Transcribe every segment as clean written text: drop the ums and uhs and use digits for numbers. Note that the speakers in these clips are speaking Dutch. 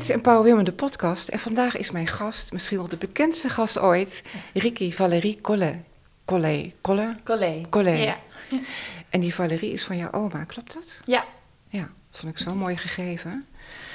Dit is Empower Women, de podcast. En vandaag is mijn gast, misschien wel de bekendste gast ooit, Ricky Valérie Collet. Ja. En die Valérie is van jouw oma, klopt dat? Ja. Ja, dat vond ik zo mooi gegeven.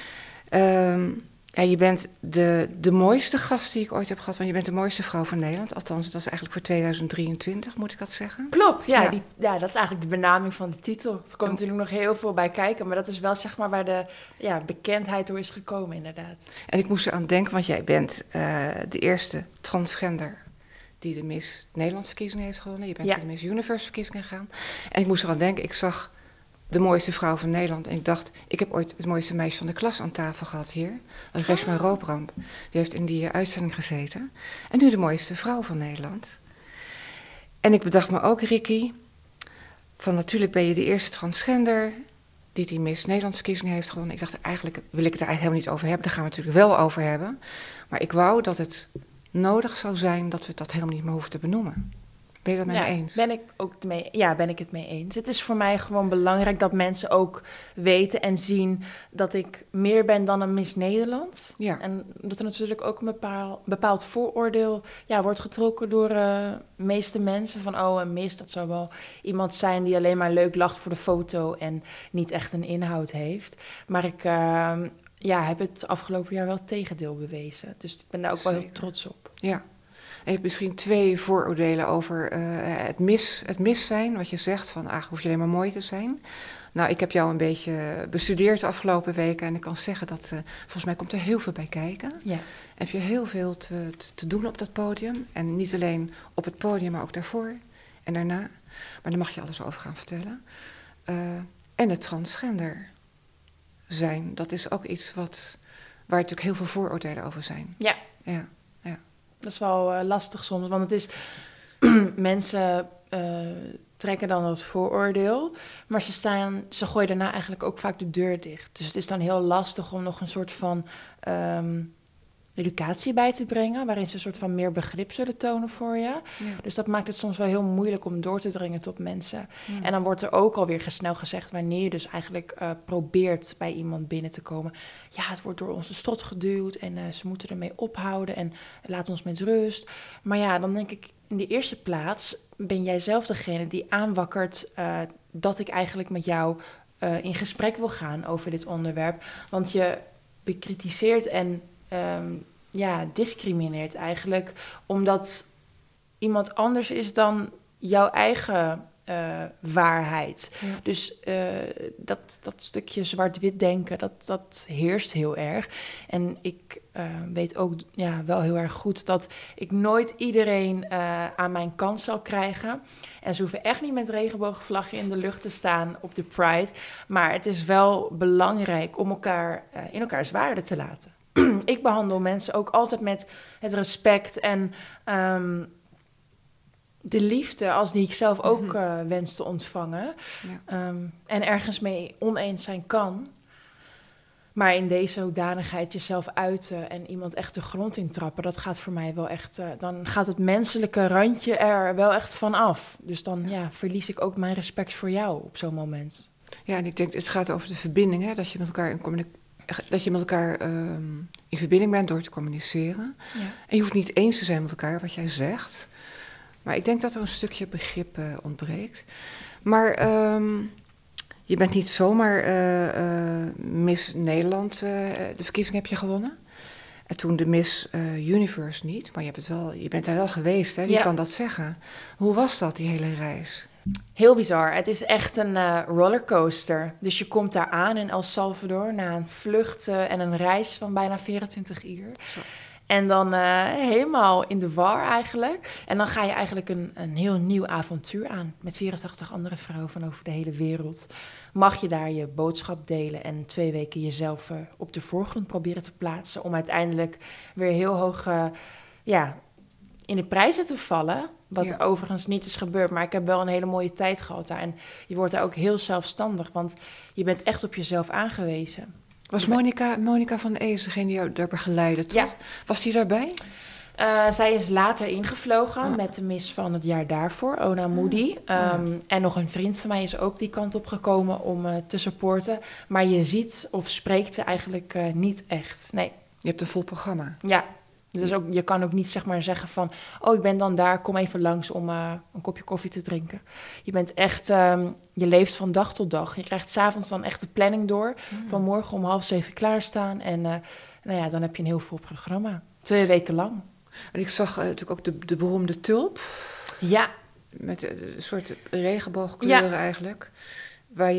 Ja, je bent de mooiste gast die ik ooit heb gehad, want je bent de mooiste vrouw van Nederland. Althans, dat is eigenlijk voor 2023, moet ik dat zeggen. Klopt, ja. Dat is eigenlijk de benaming van de titel. Er komt natuurlijk nog heel veel bij kijken, maar dat is wel zeg maar waar de bekendheid door is gekomen, inderdaad. En ik moest eraan denken, want jij bent de eerste transgender die de Miss Nederland verkiezingen heeft gewonnen. Je bent voor de Miss Universe verkiezingen gegaan. En ik moest eraan denken, ik zag de mooiste vrouw van Nederland. En ik dacht, ik heb ooit het mooiste meisje van de klas aan tafel gehad hier. Dat is Reshma Roopramp. Die heeft in die uitzending gezeten. En nu de mooiste vrouw van Nederland. En ik bedacht me ook, Ricky, van natuurlijk ben je de eerste transgender die Miss Nederland verkiezingen heeft gewonnen. Ik dacht, eigenlijk wil ik het er eigenlijk helemaal niet over hebben. Daar gaan we het natuurlijk wel over hebben. Maar ik wou dat het nodig zou zijn dat we dat helemaal niet meer hoeven te benoemen. Ben je dat met me eens? Ben ik het mee eens. Het is voor mij gewoon belangrijk dat mensen ook weten en zien dat ik meer ben dan een Miss Nederland. Ja. En dat er natuurlijk ook een bepaald vooroordeel wordt getrokken door de meeste mensen. Van een Miss, dat zou wel iemand zijn die alleen maar leuk lacht voor de foto en niet echt een inhoud heeft. Maar ik heb het afgelopen jaar wel het tegendeel bewezen. Dus ik ben daar ook wel heel trots op. Ja. En je hebt misschien 2 vooroordelen over het mis zijn. Wat je zegt van, hoef je alleen maar mooi te zijn. Nou, ik heb jou een beetje bestudeerd de afgelopen weken. En ik kan zeggen dat, volgens mij komt er heel veel bij kijken. Ja. Heb je heel veel te doen op dat podium. En niet alleen op het podium, maar ook daarvoor en daarna. Maar daar mag je alles over gaan vertellen. En het transgender zijn, dat is ook iets waar natuurlijk heel veel vooroordelen over zijn. Ja. Ja. Dat is wel lastig soms, want het is mensen trekken dan het vooroordeel, maar ze gooien daarna eigenlijk ook vaak de deur dicht. Dus het is dan heel lastig om nog een soort van educatie bij te brengen, waarin ze een soort van meer begrip zullen tonen voor je. Ja. Dus dat maakt het soms wel heel moeilijk om door te dringen tot mensen. Ja. En dan wordt er ook alweer snel gezegd, wanneer je dus eigenlijk probeert bij iemand binnen te komen. Ja, het wordt door onze strot geduwd en ze moeten ermee ophouden en laat ons met rust. Maar ja, dan denk ik, in de eerste plaats ben jij zelf degene die aanwakkert dat ik eigenlijk met jou in gesprek wil gaan over dit onderwerp. Want je bekritiseert en discrimineert eigenlijk, omdat iemand anders is dan jouw eigen waarheid. Ja. Dus dat stukje zwart-wit denken, dat heerst heel erg. En ik weet ook wel heel erg goed dat ik nooit iedereen aan mijn kant zal krijgen. En ze hoeven echt niet met regenboogvlaggen in de lucht te staan op de Pride. Maar het is wel belangrijk om elkaar in elkaars waarde te laten. Ik behandel mensen ook altijd met het respect en de liefde als die ik zelf ook wens te ontvangen. Ja. En ergens mee oneens zijn kan. Maar in deze hoedanigheid jezelf uiten en iemand echt de grond intrappen, dat gaat voor mij wel echt, dan gaat het menselijke randje er wel echt van af. Dus dan verlies ik ook mijn respect voor jou op zo'n moment. Ja, en ik denk, het gaat over de verbinding, hè, dat je met elkaar in verbinding bent door te communiceren. Ja. En je hoeft niet eens te zijn met elkaar, wat jij zegt. Maar ik denk dat er een stukje begrip ontbreekt. Maar je bent niet zomaar Miss Nederland, de verkiezing heb je gewonnen. En toen de Miss Universe niet, maar je bent daar wel geweest, hè? Wie kan dat zeggen? Hoe was dat, die hele reis? Heel bizar. Het is echt een rollercoaster. Dus je komt daar aan in El Salvador na een vlucht en een reis van bijna 24 uur. Zo. En dan helemaal in de war eigenlijk. En dan ga je eigenlijk een heel nieuw avontuur aan. Met 84 andere vrouwen van over de hele wereld. Mag je daar je boodschap delen en 2 weken jezelf op de voorgrond proberen te plaatsen. Om uiteindelijk weer heel hoog in de prijzen te vallen. Wat overigens niet is gebeurd, maar ik heb wel een hele mooie tijd gehad daar. En je wordt daar ook heel zelfstandig, want je bent echt op jezelf aangewezen. Was Monica van Ees degene die jou daar begeleidde, toch? Ja. Was die daarbij? Zij is later ingevlogen met de Miss van het jaar daarvoor, Ona Moody. En nog een vriend van mij is ook die kant op gekomen om te supporten. Maar je ziet of spreekt ze eigenlijk niet echt. Nee. Je hebt een vol programma. Ja, dus ook, je kan ook niet zeg maar zeggen van... oh, ik ben dan daar, kom even langs om een kopje koffie te drinken. Je bent echt, je leeft van dag tot dag. Je krijgt 's avonds dan echt de planning door. Van morgen om 6:30 klaarstaan. En nou ja, dan heb je een heel vol programma. 2 weken lang. En ik zag natuurlijk ook de beroemde tulp. Ja. Met een soort regenboogkleuren eigenlijk. Waar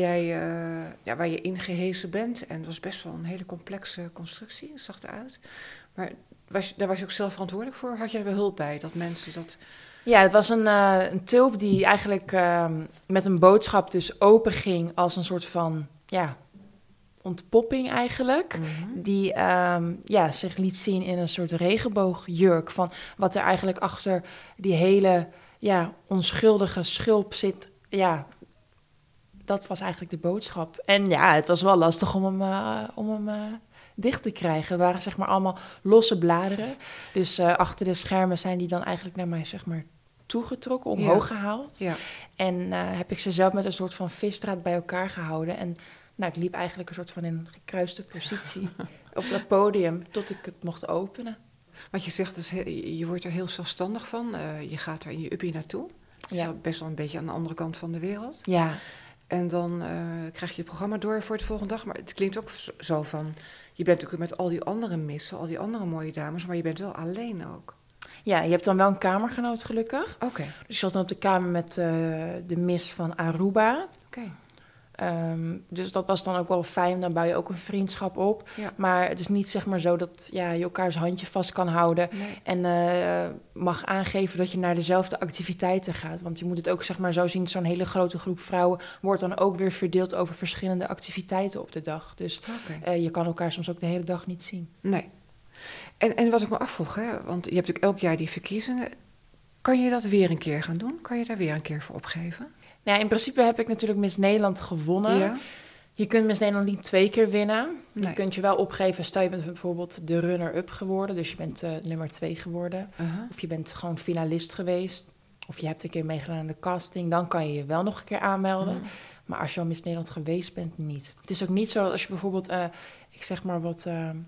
je ingehezen bent. En het was best wel een hele complexe constructie. Het zag eruit. Maar daar was je ook zelf verantwoordelijk voor? Had je er wel hulp bij? Dat mensen dat... Ja, het was een tulp die eigenlijk met een boodschap dus open ging als een soort van... ja, ontpopping eigenlijk. Die zich liet zien in een soort regenboogjurk. Van wat er eigenlijk achter die hele onschuldige schulp zit. Ja, dat was eigenlijk de boodschap. En ja, het was wel lastig om hem dicht te krijgen. Er waren zeg maar allemaal losse bladeren. Dus achter de schermen zijn die dan eigenlijk naar mij zeg maar toegetrokken, omhoog gehaald. Ja. En heb ik ze zelf met een soort van visdraad bij elkaar gehouden. En nou, ik liep eigenlijk een soort van in een gekruiste positie op dat podium tot ik het mocht openen. Wat je zegt, dus, je wordt er heel zelfstandig van. Je gaat er in je uppie naartoe. Het is best wel een beetje aan de andere kant van de wereld. Ja. En dan krijg je het programma door voor de volgende dag. Maar het klinkt ook zo van... Je bent natuurlijk met al die andere missen, al die andere mooie dames... maar je bent wel alleen ook. Ja, je hebt dan wel een kamergenoot gelukkig. Oké. Dus je zat dan op de kamer met de Miss van Aruba. Oké. Dus dat was dan ook wel fijn. Dan bouw je ook een vriendschap op. Ja. Maar het is niet zeg maar zo dat je elkaars handje vast kan houden. Nee. En mag aangeven dat je naar dezelfde activiteiten gaat. Want je moet het ook zeg maar zo zien. Zo'n hele grote groep vrouwen wordt dan ook weer verdeeld over verschillende activiteiten op de dag. Dus je kan elkaar soms ook de hele dag niet zien. Nee. En wat ik me afvroeg, hè, want je hebt natuurlijk elk jaar die verkiezingen. Kan je dat weer een keer gaan doen? Kan je daar weer een keer voor opgeven? Nou, in principe heb ik natuurlijk Miss Nederland gewonnen. Ja. Je kunt Miss Nederland niet 2 keer winnen. Nee. Je kunt je wel opgeven, stel je bent bijvoorbeeld de runner-up geworden. Dus je bent nummer 2 geworden. Of je bent gewoon finalist geweest. Of je hebt een keer meegedaan aan de casting. Dan kan je je wel nog een keer aanmelden. Maar als je al Miss Nederland geweest bent, niet. Het is ook niet zo dat als je bijvoorbeeld, ik zeg maar wat...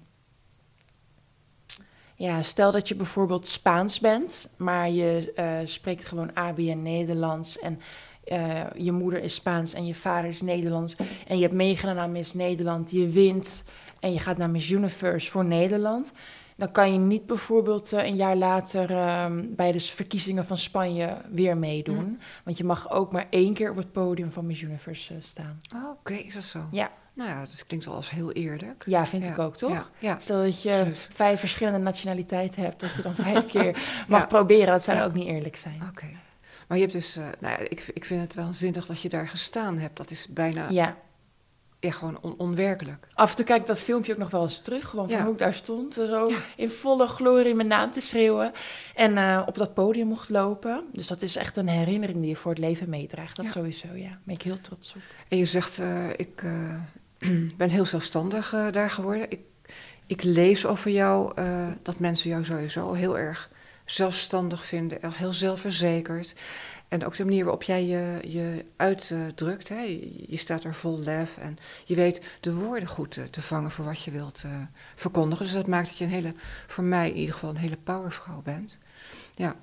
stel dat je bijvoorbeeld Spaans bent, maar je spreekt gewoon ABN Nederlands en je moeder is Spaans en je vader is Nederlands en je hebt meegedaan aan Miss Nederland, je wint en je gaat naar Miss Universe voor Nederland, dan kan je niet bijvoorbeeld een jaar later bij de verkiezingen van Spanje weer meedoen. Want je mag ook maar 1 keer op het podium van Miss Universe staan. Oké, is dat zo? Ja. Nou ja, dat klinkt wel als heel eerlijk. Ja, vind ik ook, toch? Ja, ja. Stel dat je absoluut 5 verschillende nationaliteiten hebt, dat je dan 5 keer mag proberen. Dat zou ook niet eerlijk zijn. Oké. Maar je hebt dus, ik vind het wel zinnig dat je daar gestaan hebt. Dat is bijna gewoon onwerkelijk. Af en toe kijk ik dat filmpje ook nog wel eens terug. Gewoon van hoe ik daar stond. Zo in volle glorie mijn naam te schreeuwen. En op dat podium mocht lopen. Dus dat is echt een herinnering die je voor het leven meedraagt. Dat sowieso, ja. Daar ben ik heel trots op. En je zegt, ik ben heel zelfstandig daar geworden. Ik lees over jou dat mensen jou sowieso heel erg zelfstandig vinden. Heel zelfverzekerd. En ook de manier waarop jij je uitdrukt. Je staat er vol lef en je weet de woorden goed te vangen voor wat je wilt verkondigen. Dus dat maakt dat je voor mij in ieder geval een hele powervrouw bent. Ja.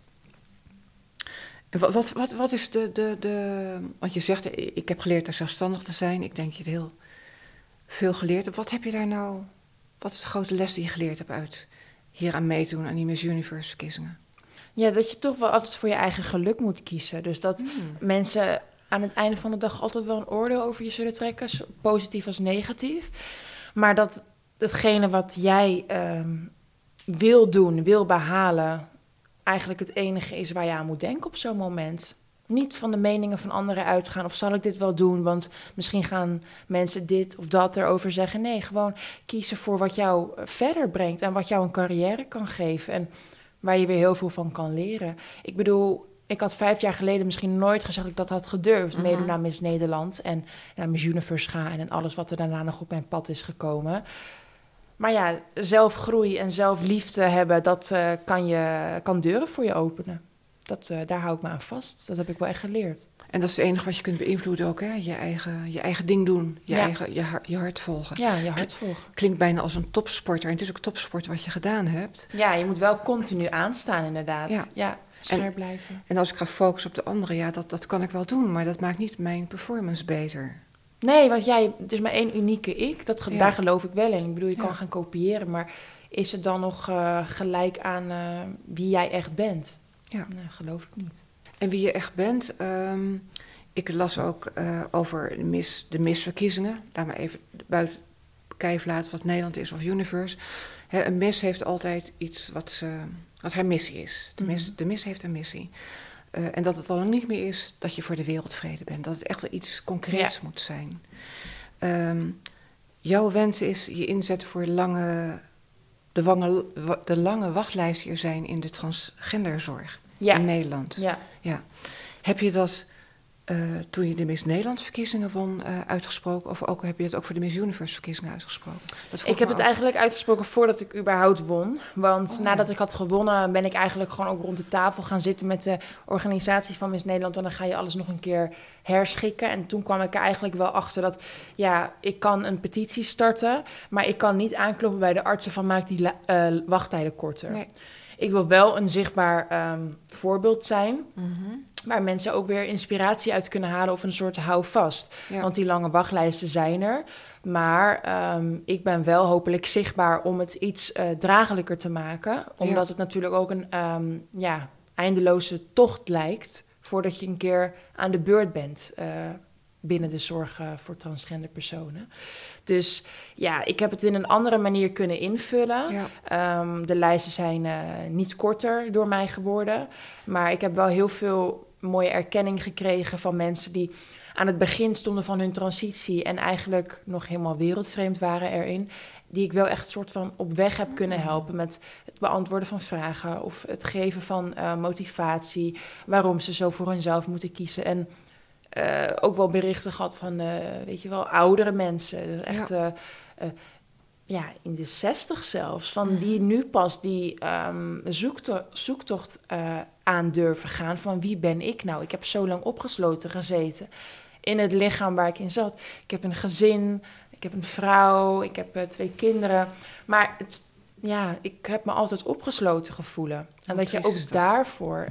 En wat is want je zegt, ik heb geleerd er zelfstandig te zijn. Ik denk dat je het heel veel geleerd hebt. Wat heb je daar nou, wat is de grote les die je geleerd hebt uit hier aan meedoen aan die Miss Universe verkiezingen? Ja, dat je toch wel altijd voor je eigen geluk moet kiezen. Dus dat mensen aan het einde van de dag altijd wel een oordeel over je zullen trekken. Positief als negatief. Maar dat hetgene wat jij wil doen, wil behalen, eigenlijk het enige is waar je aan moet denken op zo'n moment. Niet van de meningen van anderen uitgaan. Of zal ik dit wel doen? Want misschien gaan mensen dit of dat erover zeggen. Nee, gewoon kiezen voor wat jou verder brengt. En wat jou een carrière kan geven. En waar je weer heel veel van kan leren. Ik bedoel, ik had 5 jaar geleden misschien nooit gezegd dat ik dat had gedurfd. Meedoen naar Miss Nederland en naar Miss Universe gaan. En alles wat er daarna nog op mijn pad is gekomen. Maar ja, zelfgroei en zelfliefde hebben, dat kan deuren voor je openen. Daar hou ik me aan vast. Dat heb ik wel echt geleerd. En dat is het enige wat je kunt beïnvloeden ook, hè? Je eigen ding doen, je hart volgen. Ja, je hart volgen. Klinkt bijna als een topsporter. En het is ook topsport wat je gedaan hebt. Ja, je moet wel continu aanstaan inderdaad. Ja, scherp blijven. En als ik ga focussen op de anderen, dat kan ik wel doen. Maar dat maakt niet mijn performance beter. Nee, want het is maar één unieke ik. Daar geloof ik wel in. Ik bedoel, je kan gaan kopiëren, maar is het dan nog gelijk aan wie jij echt bent? Ja. Nee, geloof ik niet. En wie je echt bent, ik las ook over de misverkiezingen. Laat maar even buiten kijf laten wat Nederland is of Universe. Een mis heeft altijd iets wat haar missie is. De mis heeft een missie. En dat het dan niet meer is dat je voor de wereldvrede bent. Dat het echt wel iets concreets moet zijn. Jouw wens is je inzetten voor de lange wachtlijst hier zijn in de transgenderzorg in Nederland. Ja. Heb je dat toen je de Miss Nederland verkiezingen won uitgesproken? Of heb je het ook voor de Miss Universe verkiezingen uitgesproken? Ik heb het eigenlijk uitgesproken voordat ik überhaupt won. Want nadat ik had gewonnen ben ik eigenlijk gewoon ook rond de tafel gaan zitten met de organisatie van Miss Nederland. En dan ga je alles nog een keer herschikken. En toen kwam ik er eigenlijk wel achter dat, ik kan een petitie starten. Maar ik kan niet aankloppen bij de artsen van maak die wachttijden korter. Nee. Ik wil wel een zichtbaar voorbeeld zijn, waar mensen ook weer inspiratie uit kunnen halen of een soort houvast. Ja. Want die lange wachtlijsten zijn er. Maar ik ben wel hopelijk zichtbaar om het iets draaglijker te maken. Omdat het natuurlijk ook een eindeloze tocht lijkt voordat je een keer aan de beurt bent binnen de zorg voor transgender personen. Dus ik heb het in een andere manier kunnen invullen. Ja. De lijsten zijn niet korter door mij geworden. Maar ik heb wel heel veel mooie erkenning gekregen van mensen die aan het begin stonden van hun transitie en eigenlijk nog helemaal wereldvreemd waren erin. Die ik wel echt soort van op weg heb kunnen helpen met het beantwoorden van vragen of het geven van motivatie, waarom ze zo voor hunzelf moeten kiezen. En ook wel berichten gehad van, oudere mensen. Echt in de 60 zelfs. Van die nu pas die zoektocht aan durven gaan. Van wie ben ik nou? Ik heb zo lang opgesloten gezeten in het lichaam waar ik in zat. Ik heb een gezin, ik heb een vrouw, ik heb 2 kinderen. Maar ik heb me altijd opgesloten gevoelen. En dat je ook daarvoor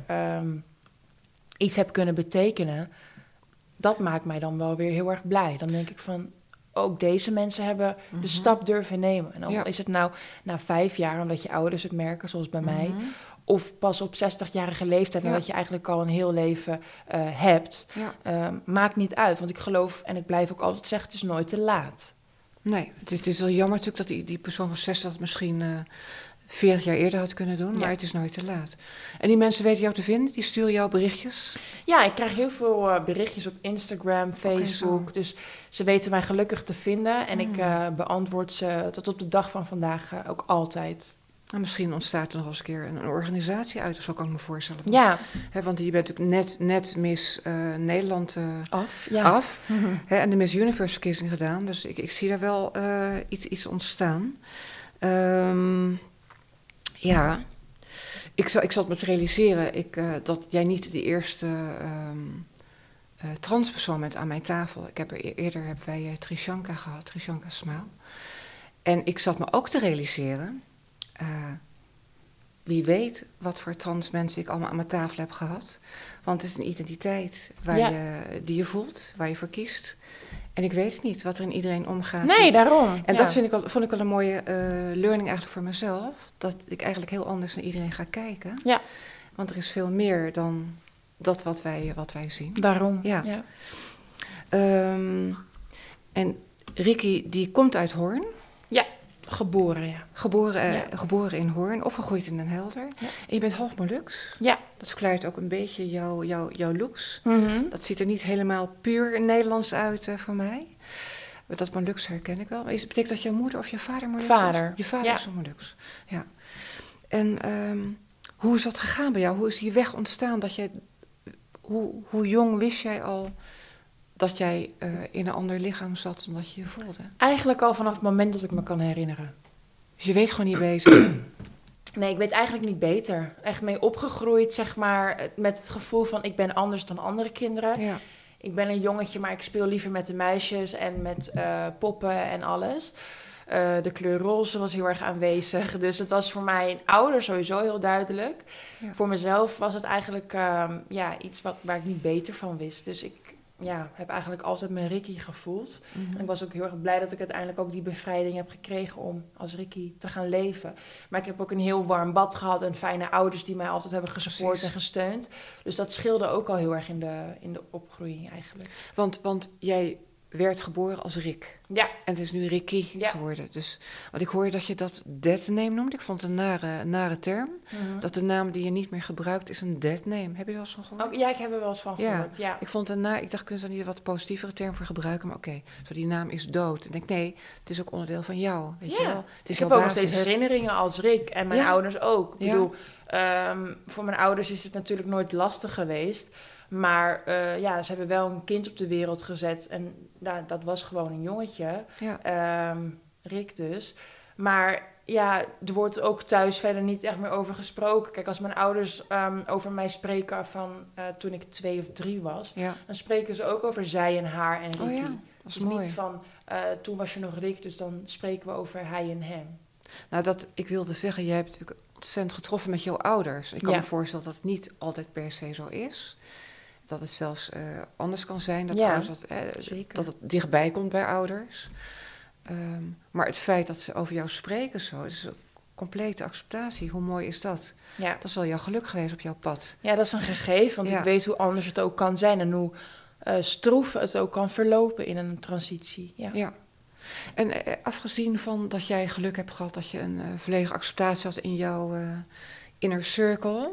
iets hebt kunnen betekenen, dat maakt mij dan wel weer heel erg blij. Dan denk ik van, ook deze mensen hebben de stap durven nemen. En dan is het nou na 5 jaar, omdat je ouders het merken, zoals bij mij, of pas op 60-jarige leeftijd, nadat je eigenlijk al een heel leven hebt. Ja. Maakt niet uit, want ik geloof, en ik blijf ook altijd zeggen, het is nooit te laat. Nee, het is wel jammer natuurlijk dat die persoon van 60 dat misschien 40 jaar eerder had kunnen doen, maar het is nooit te laat. En die mensen weten jou te vinden? Die sturen jou berichtjes? Ja, ik krijg heel veel berichtjes op Instagram, Facebook. Dus ze weten mij gelukkig te vinden. En ik beantwoord ze tot op de dag van vandaag ook altijd. Nou, misschien ontstaat er nog eens een keer een organisatie uit, of zo kan ik me voorstellen. Ja. Want je bent natuurlijk net Miss Nederland af. En de Miss Universe verkiezing gedaan. Dus ik zie daar wel iets ontstaan. Ik zat me te realiseren dat jij niet de eerste transpersoon bent aan mijn tafel. Eerder hebben wij Trishanka gehad, Trishanka Smaal. En ik zat me ook te realiseren, wie weet wat voor trans mensen ik allemaal aan mijn tafel heb gehad. Want het is een identiteit die je voelt, waar je voor kiest. En ik weet niet wat er in iedereen omgaat. Nee, daarom. En dat vond ik wel een mooie learning eigenlijk voor mezelf. Dat ik eigenlijk heel anders naar iedereen ga kijken. Ja. Want er is veel meer dan dat wat wij zien. Daarom, en Ricky, die komt uit Hoorn. Ja, geboren, Geboren in Hoorn of gegroeid in Den Helder. Ja. En je bent half Molux. Ja. Dat verklaart ook een beetje jouw looks. Mm-hmm. Dat ziet er niet helemaal puur Nederlands uit voor mij. Dat Molux herken ik wel. Betekent dat jouw moeder of je vader Molux is? Vader. Je vader is een Molux. Ja. En hoe is dat gegaan bij jou? Hoe is die weg ontstaan? Hoe jong wist jij al dat jij in een ander lichaam zat dan dat je je voelde? Eigenlijk al vanaf het moment dat ik me kan herinneren. Dus je weet gewoon niet beter. Nee, ik weet eigenlijk niet beter. Echt mee opgegroeid, zeg maar, met het gevoel van ik ben anders dan andere kinderen. Ja. Ik ben een jongetje, maar ik speel liever met de meisjes en met poppen en alles. De kleur roze was heel erg aanwezig. Dus het was voor mijn ouders sowieso heel duidelijk. Ja. Voor mezelf was het eigenlijk iets waar ik niet beter van wist. Dus ik heb eigenlijk altijd mijn Ricky gevoeld. En ik was ook heel erg blij dat ik uiteindelijk ook die bevrijding heb gekregen om als Ricky te gaan leven. Maar ik heb ook een heel warm bad gehad en fijne ouders die mij altijd hebben gesupport en gesteund. Dus dat scheelde ook al heel erg in de opgroeiing eigenlijk. Want jij werd geboren als Rick. Ja. En het is nu Ricky geworden. Dus, want ik hoorde dat je dat dead name noemde. Ik vond het een nare term. Dat de naam die je niet meer gebruikt is een dead name. Heb je er wel eens van gehoord? Ja, ik heb er wel eens van gehoord. Ja. Ik vond het ik dacht, kun je daar niet een wat positievere term voor gebruiken? Maar oké, zo die naam is dood. En ik denk, nee, het is ook onderdeel van jou. Weet je wel? Het is ik heb ook nog steeds herinneringen als Rick. En mijn ouders ook. Ik bedoel, voor mijn ouders is het natuurlijk nooit lastig geweest. Maar ze hebben wel een kind op de wereld gezet. En dat was gewoon een jongetje. Ja. Rick dus. Maar ja, er wordt ook thuis verder niet echt meer over gesproken. Kijk, als mijn ouders over mij spreken van toen ik 2 of 3 was... Ja. Dan spreken ze ook over zij en haar en Ricky. Oh ja, dat is dus mooi. Niet van toen was je nog Rick, dus dan spreken we over hij en hem. Nou, ik wilde zeggen, jij hebt natuurlijk ontzettend getroffen met jouw ouders. Ik kan me voorstellen dat het niet altijd per se zo is. Dat het zelfs anders kan zijn. Dat het dichtbij komt bij ouders. Maar het feit dat ze over jou spreken zo, is een complete acceptatie. Hoe mooi is dat? Ja. Dat is wel jouw geluk geweest op jouw pad. Ja, dat is een gegeven. Want ik weet hoe anders het ook kan zijn. En hoe stroef het ook kan verlopen in een transitie. Ja. En afgezien van dat jij geluk hebt gehad, dat je een volledige acceptatie had in jouw inner circle,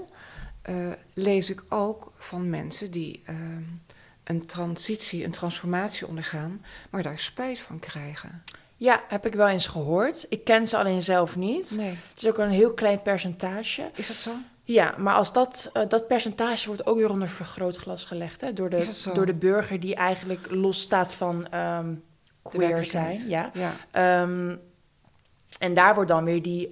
lees ik ook van mensen die een transformatie ondergaan, maar daar spijt van krijgen. Ja, heb ik wel eens gehoord. Ik ken ze alleen zelf niet. Nee. Het is ook een heel klein percentage. Is dat zo? Ja, maar als dat percentage wordt ook weer onder vergrootglas gelegd. Hè, door de burger die eigenlijk losstaat van queer zijn. Ja. En daar wordt dan weer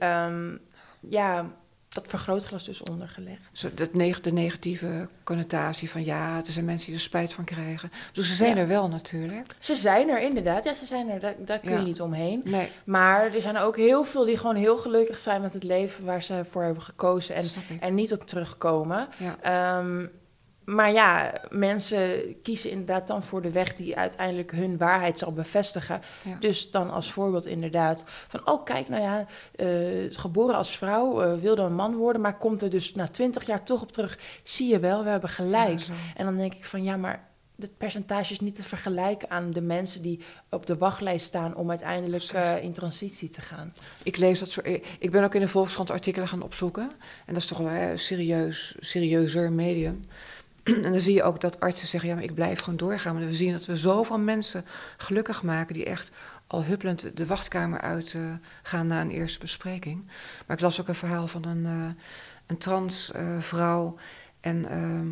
dat vergrootglas dus ondergelegd. De negatieve connotatie van er zijn mensen die er spijt van krijgen. Dus ze zijn er wel natuurlijk. Ze zijn er inderdaad, ze zijn er, daar kun je niet omheen. Nee. Maar er zijn ook heel veel die gewoon heel gelukkig zijn met het leven waar ze voor hebben gekozen en er niet op terugkomen. Ja. Maar mensen kiezen inderdaad dan voor de weg die uiteindelijk hun waarheid zal bevestigen. Ja. Dus dan als voorbeeld inderdaad van, kijk, geboren als vrouw, wilde een man worden, maar komt er dus na 20 jaar toch op terug. Zie je wel, we hebben gelijk. Ja, en dan denk ik van, maar het percentage is niet te vergelijken aan de mensen die op de wachtlijst staan om uiteindelijk in transitie te gaan. Ik lees dat ik ben ook in de Volkskrant artikelen gaan opzoeken. En dat is toch wel een serieuzer medium. En dan zie je ook dat artsen zeggen, maar ik blijf gewoon doorgaan. Maar we zien dat we zoveel mensen gelukkig maken die echt al huppelend de wachtkamer uit gaan na een eerste bespreking. Maar ik las ook een verhaal van een trans vrouw en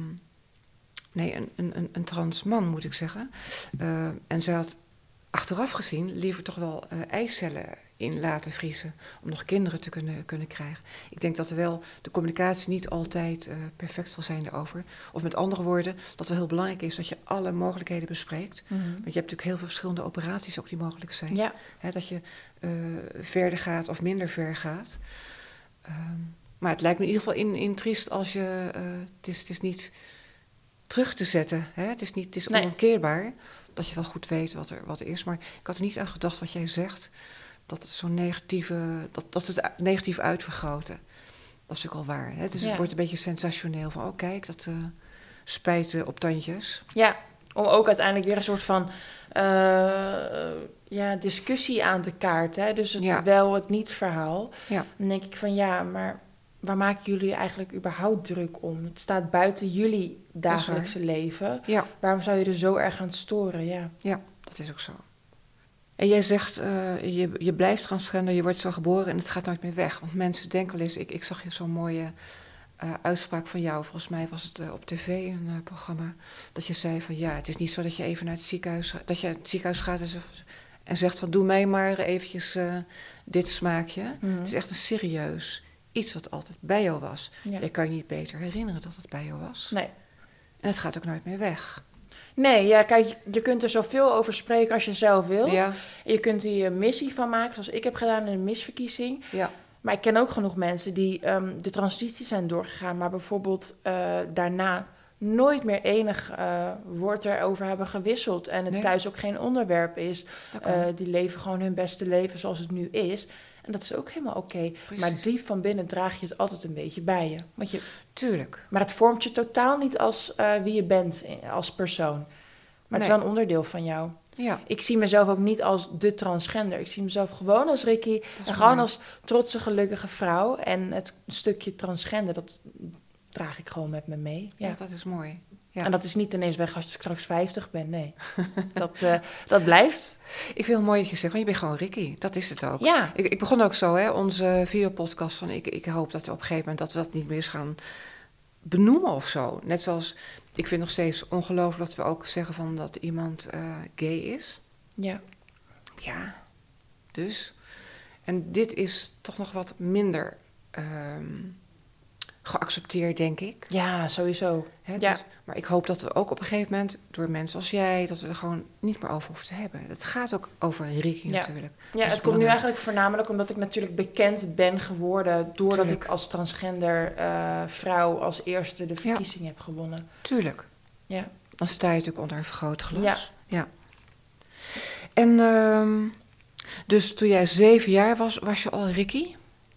een trans man, moet ik zeggen. En zij had achteraf gezien liever toch wel eicellen in laten vriezen om nog kinderen te kunnen krijgen. Ik denk dat de communicatie niet altijd perfect zal zijn daarover. Of met andere woorden, dat het heel belangrijk is dat je alle mogelijkheden bespreekt. Mm-hmm. Want je hebt natuurlijk heel veel verschillende operaties ook die mogelijk zijn. Ja. Dat je verder gaat of minder ver gaat. Maar het lijkt me in ieder geval in triest als je... Het is niet terug te zetten. Het is onomkeerbaar dat je wel goed weet wat er is. Maar ik had er niet aan gedacht wat jij zegt. Dat het zo'n dat het negatief uitvergroten. Dat is natuurlijk al waar. Het wordt een beetje sensationeel van, kijk, dat spijten op tandjes. Ja, om ook uiteindelijk weer een soort van discussie aan te kaarten. Hè? Dus het wel, het niet verhaal. Ja. Dan denk ik van, maar waar maken jullie eigenlijk überhaupt druk om? Het staat buiten jullie dagelijkse leven. Ja. Waarom zou je er zo erg aan storen? Ja, dat is ook zo. En jij zegt, je blijft transgender, je wordt zo geboren en het gaat nooit meer weg. Want mensen denken wel eens, ik zag je zo'n mooie uitspraak van jou. Volgens mij was het op tv een programma. Dat je zei van het is niet zo dat je even naar het ziekenhuis gaat en zegt van doe mij maar eventjes dit smaakje. Mhm. Het is echt een serieus iets wat altijd bij jou was. Ja. Je kan je niet beter herinneren dat het bij jou was. Nee. En het gaat ook nooit meer weg. Nee, ja, kijk, je kunt er zoveel over spreken als je zelf wilt. Ja. Je kunt er je missie van maken, zoals ik heb gedaan in een misverkiezing. Ja. Maar ik ken ook genoeg mensen die de transitie zijn doorgegaan, maar bijvoorbeeld daarna nooit meer enig woord erover hebben gewisseld. En het thuis ook geen onderwerp is. Die leven gewoon hun beste leven zoals het nu is. En dat is ook helemaal oké. Maar diep van binnen draag je het altijd een beetje bij je. Tuurlijk. Maar het vormt je totaal niet als wie je bent als persoon. Maar het is wel een onderdeel van jou. Ja. Ik zie mezelf ook niet als de transgender. Ik zie mezelf gewoon als Ricky. En gewoon als trotse, gelukkige vrouw. En het stukje transgender, dat draag ik gewoon met me mee. Ja, dat is mooi. Ja. En dat is niet ineens weg als ik straks 50 ben, nee. dat blijft. Ik vind het mooi dat je zegt, want je bent gewoon Ricky. Dat is het ook. Ja. Ik begon ook zo, hè, onze videopodcast van ik hoop dat we op een gegeven moment dat we dat niet meer eens gaan benoemen of zo. Net zoals, ik vind nog steeds ongelooflijk dat we ook zeggen van dat iemand gay is. Ja. Ja, dus. En dit is toch nog wat minder geaccepteerd, denk ik. Ja, sowieso. Hè, Ja. dus, maar ik hoop dat we ook op een gegeven moment, door mensen als jij, dat we er gewoon niet meer over hoeven te hebben. Het gaat ook over Ricky natuurlijk. Ja, het komt nu eigenlijk voornamelijk omdat ik natuurlijk bekend ben geworden doordat ik als transgender vrouw als eerste de verkiezing heb gewonnen. Tuurlijk. Ja. Dan sta je natuurlijk onder een vergrootglas. Ja. En dus toen jij 7 jaar was je al Ricky?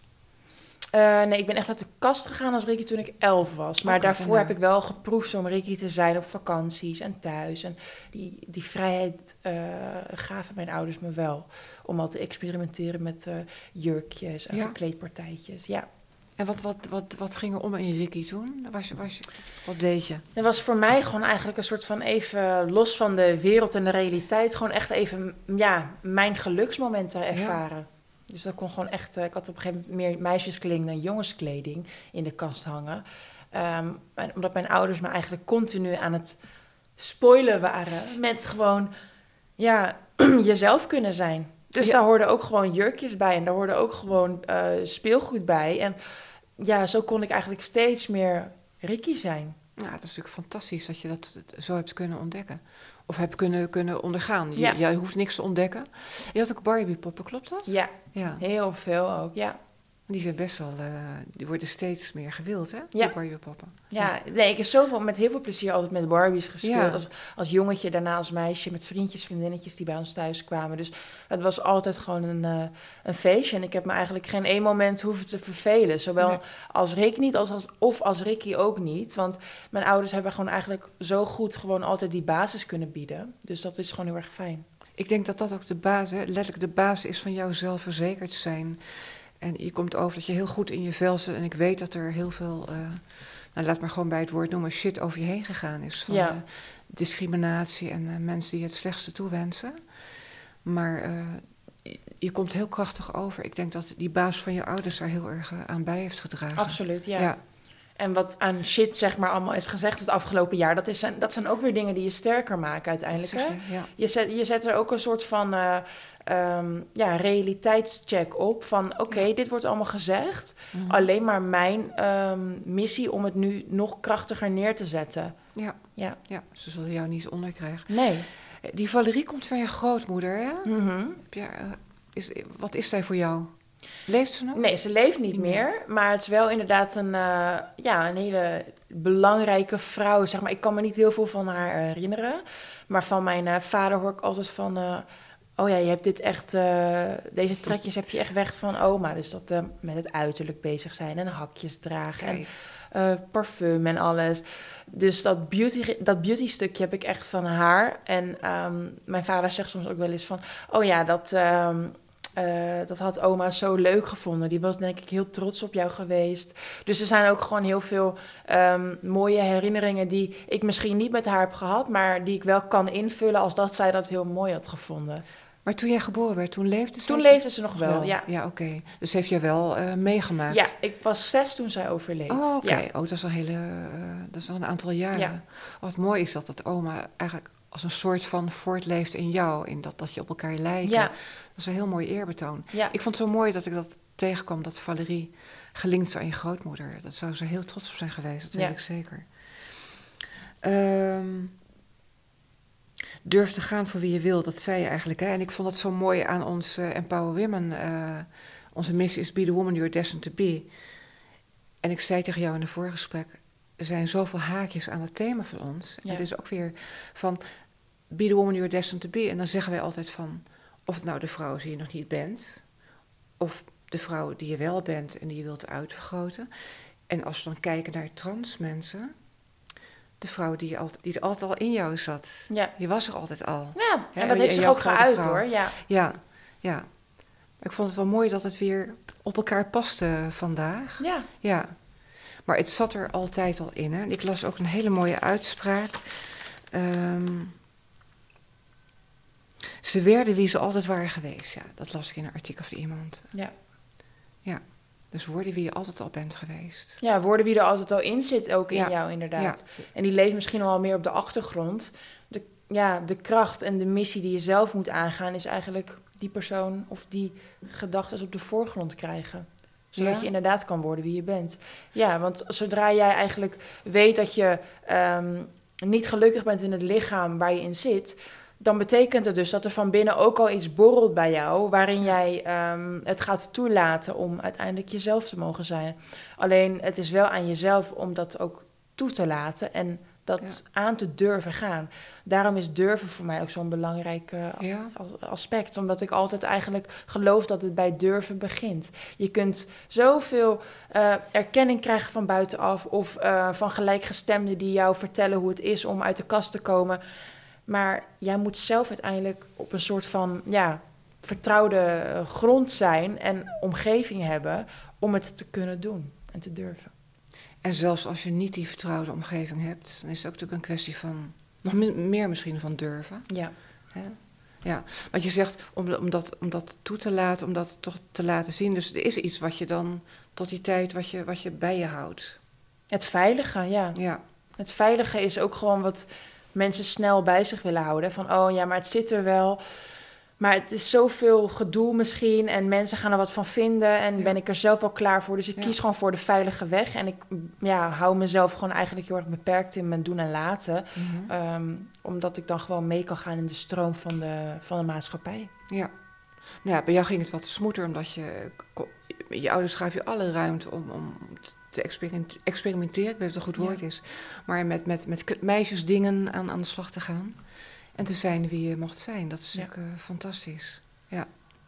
Nee, ik ben echt uit de kast gegaan als Ricky toen ik 11 was. Maar daarvoor heb ik wel geproefd om Ricky te zijn op vakanties en thuis. En die vrijheid gaven mijn ouders me wel. Om al te experimenteren met jurkjes en verkleedpartijtjes. Ja. En wat ging er om in Ricky toen? Wat deed je? Dat was voor mij gewoon eigenlijk een soort van even los van de wereld en de realiteit. Gewoon echt even mijn geluksmomenten ervaren. Ja. Dus dat kon gewoon echt... ik had op een gegeven moment meer meisjeskleding dan jongenskleding in de kast hangen. En omdat mijn ouders me eigenlijk continu aan het spoilen waren met gewoon jezelf kunnen zijn. Dus daar hoorden ook gewoon jurkjes bij en daar hoorde ook gewoon speelgoed bij. En zo kon ik eigenlijk steeds meer Ricky zijn. Ja, dat is natuurlijk fantastisch dat je dat zo hebt kunnen ontdekken. Of hebt kunnen ondergaan. Je hoeft niks te ontdekken. Je had ook Barbie-poppen, klopt dat? Ja, heel veel ook, ja. Die zijn best wel, die worden steeds meer gewild, hè? Ja. Die Barbie-poppen. Ja, nee, ik heb met heel veel plezier altijd met Barbies gespeeld. Ja. Als jongetje, daarna als meisje, met vriendjes, vriendinnetjes die bij ons thuis kwamen. Dus het was altijd gewoon een feestje. En ik heb me eigenlijk geen één moment hoeven te vervelen. Zowel als Rick niet, als Ricky ook niet. Want mijn ouders hebben gewoon eigenlijk zo goed gewoon altijd die basis kunnen bieden. Dus dat is gewoon heel erg fijn. Ik denk dat dat ook de basis, letterlijk de basis is van jouw zelfverzekerd zijn. En je komt over dat je heel goed in je vel zit. En ik weet dat er heel veel, laat maar gewoon bij het woord noemen, shit over je heen gegaan is. Van discriminatie en mensen die het slechtste toewensen. Maar je komt heel krachtig over. Ik denk dat die basis van je ouders daar heel erg aan bij heeft gedragen. Absoluut, ja. En wat aan shit zeg maar allemaal is gezegd het afgelopen jaar... dat zijn ook weer dingen die je sterker maken uiteindelijk. Je zet er ook een soort van realiteitscheck op. Van oké, dit wordt allemaal gezegd. Mm-hmm. Alleen maar mijn missie om het nu nog krachtiger neer te zetten. Ja, ze zullen jou niet onderkrijgen. Nee. Die Valerie komt van je grootmoeder, hè? Mm-hmm. Wat is zij voor jou? Leeft ze nog? Nee, ze leeft niet meer. Maar het is wel inderdaad een hele belangrijke vrouw. Zeg maar. Ik kan me niet heel veel van haar herinneren. Maar van mijn vader hoor ik altijd van... je hebt dit echt... deze trekjes heb je echt weg van oma. Dus dat met het uiterlijk bezig zijn en hakjes dragen. En parfum en alles. Dus dat beauty stukje heb ik echt van haar. En mijn vader zegt soms ook wel eens van... dat had oma zo leuk gevonden. Die was denk ik heel trots op jou geweest. Dus er zijn ook gewoon heel veel mooie herinneringen... die ik misschien niet met haar heb gehad... maar die ik wel kan invullen als dat zij dat heel mooi had gevonden. Maar toen jij geboren werd, toen leefde ze? Toen leefde ze nog wel, ja. Ja, oké. Dus heeft jij wel meegemaakt? Ja, ik was 6 toen zij overleed. Oh, oké. Ja. Oh, dat is al een aantal jaren. Ja. Wat mooi is dat oma eigenlijk als een soort van voortleeft in jou. In dat je op elkaar lijkt. Ja. Dat is een heel mooi eerbetoon. Ja. Ik vond het zo mooi dat ik dat tegenkwam, dat Valérie gelinkt is aan je grootmoeder. Dat zou ze heel trots op zijn geweest, dat weet ik zeker. Durf te gaan voor wie je wil, dat zei je eigenlijk. Hè? En ik vond het zo mooi aan ons Empower Women. Onze missie is Be the Woman You're Destined to Be. En ik zei tegen jou in een voorgesprek, er zijn zoveel haakjes aan het thema van ons. Ja. Het is ook weer van Be the Woman You're Destined to Be. En dan zeggen wij altijd van, of het nou de vrouw is die je nog niet bent, of de vrouw die je wel bent en die je wilt uitvergroten. En als we dan kijken naar trans mensen, de vrouw die er altijd al in jou zat. Ja. Die was er altijd al. Ja, en dat heeft zich ook geuit, hoor. Ja. Ik vond het wel mooi dat het weer op elkaar paste vandaag. Ja. Maar het zat er altijd al in. Hè? Ik las ook een hele mooie uitspraak. Ze werden wie ze altijd waren geweest. Ja, dat las ik in een artikel van iemand. Ja. Dus worden wie je altijd al bent geweest. Ja, worden wie er altijd al in zit, ook in jou inderdaad. Ja. En die leeft misschien al meer op de achtergrond. De kracht en de missie die je zelf moet aangaan, is eigenlijk die persoon of die gedachten op de voorgrond krijgen. Zodat je inderdaad kan worden wie je bent. Ja, want zodra jij eigenlijk weet dat je niet gelukkig bent in het lichaam waar je in zit, dan betekent het dus dat er van binnen ook al iets borrelt bij jou, waarin jij het gaat toelaten om uiteindelijk jezelf te mogen zijn. Alleen het is wel aan jezelf om dat ook toe te laten en dat aan te durven gaan. Daarom is durven voor mij ook zo'n belangrijk aspect. Omdat ik altijd eigenlijk geloof dat het bij durven begint. Je kunt zoveel erkenning krijgen van buitenaf of van gelijkgestemden die jou vertellen hoe het is om uit de kast te komen. Maar jij moet zelf uiteindelijk op een soort van vertrouwde grond zijn en omgeving hebben om het te kunnen doen en te durven. En zelfs als je niet die vertrouwde omgeving hebt, dan is het ook natuurlijk een kwestie van, nog meer misschien van durven. Ja. Ja, want je zegt om dat toe te laten, om dat toch te laten zien. Dus er is iets wat je dan tot die tijd wat je bij je houdt. Het veilige, ja. Het veilige is ook gewoon wat mensen snel bij zich willen houden. Van, maar het zit er wel. Maar het is zoveel gedoe misschien en mensen gaan er wat van vinden en ben ik er zelf al klaar voor. Dus ik kies gewoon voor de veilige weg en ik hou mezelf gewoon eigenlijk heel erg beperkt in mijn doen en laten. Mm-hmm. Omdat ik dan gewoon mee kan gaan in de stroom van de maatschappij. Ja. Ja, bij jou ging het wat smoeter omdat je ouders gaven je alle ruimte om te experimenteren. Ik weet niet of het een goed woord is. Maar met meisjes dingen aan de slag te gaan. En te zijn wie je mocht zijn. Dat is natuurlijk fantastisch. Ja.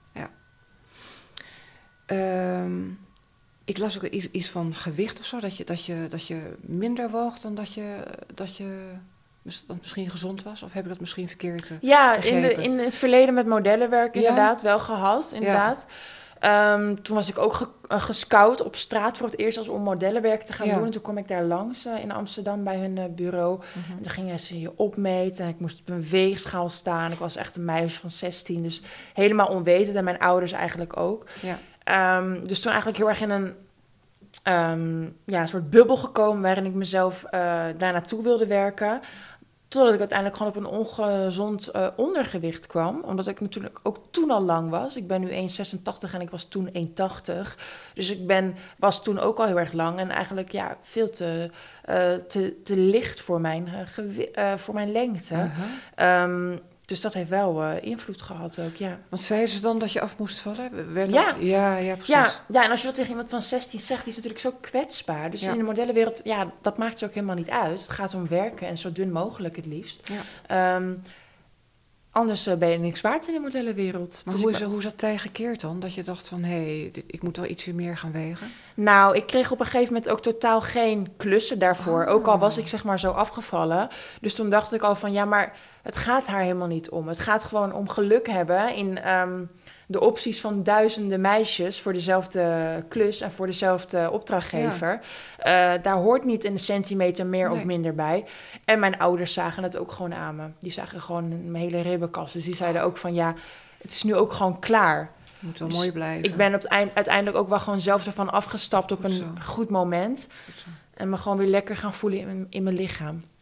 Ik las ook iets van gewicht of zo. Dat je minder woog dan dat je misschien gezond was. Of heb ik dat misschien verkeerd begrepen? In het verleden met modellenwerk inderdaad wel gehad. Inderdaad. Ja. Toen was ik ook gescout op straat voor het eerst als om modellenwerk te gaan doen. En toen kwam ik daar langs in Amsterdam bij hun bureau. Mm-hmm. En toen gingen ze je opmeten en ik moest op een weegschaal staan. Ik was echt een meisje van 16, dus helemaal onwetend. En mijn ouders eigenlijk ook. Ja. Dus toen eigenlijk heel erg in een soort bubbel gekomen waarin ik mezelf daar naartoe wilde werken. Totdat ik uiteindelijk gewoon op een ongezond ondergewicht kwam. Omdat ik natuurlijk ook toen al lang was. Ik ben nu 1,86 en ik was toen 1,80. Dus ik was toen ook al heel erg lang. En eigenlijk veel te licht voor mijn lengte. Uh-huh. Dus dat heeft wel invloed gehad ook, ja. Want zeiden ze dan dat je af moest vallen? Ja, precies. Ja, en als je dat tegen iemand van 16 zegt, die is natuurlijk zo kwetsbaar. Dus in de modellenwereld, dat maakt ze ook helemaal niet uit. Het gaat om werken en zo dun mogelijk het liefst. Ja. Anders ben je niks waard in de modellenwereld. Maar dus hoe is dat tijgekeerd dan? Dat je dacht van, ik moet wel ietsje meer gaan wegen? Nou, ik kreeg op een gegeven moment ook totaal geen klussen daarvoor. Ook al was ik zeg maar zo afgevallen. Dus toen dacht ik al van, maar het gaat haar helemaal niet om. Het gaat gewoon om geluk hebben in de opties van duizenden meisjes voor dezelfde klus en voor dezelfde opdrachtgever. Ja. Daar hoort niet een centimeter meer of minder bij. En mijn ouders zagen het ook gewoon aan me. Die zagen gewoon mijn hele ribbenkast. Dus die zeiden ook van het is nu ook gewoon klaar. Moet wel mooi blijven. Ik ben uiteindelijk ook wel gewoon zelf ervan afgestapt op een goed moment. En me gewoon weer lekker gaan voelen in mijn lichaam.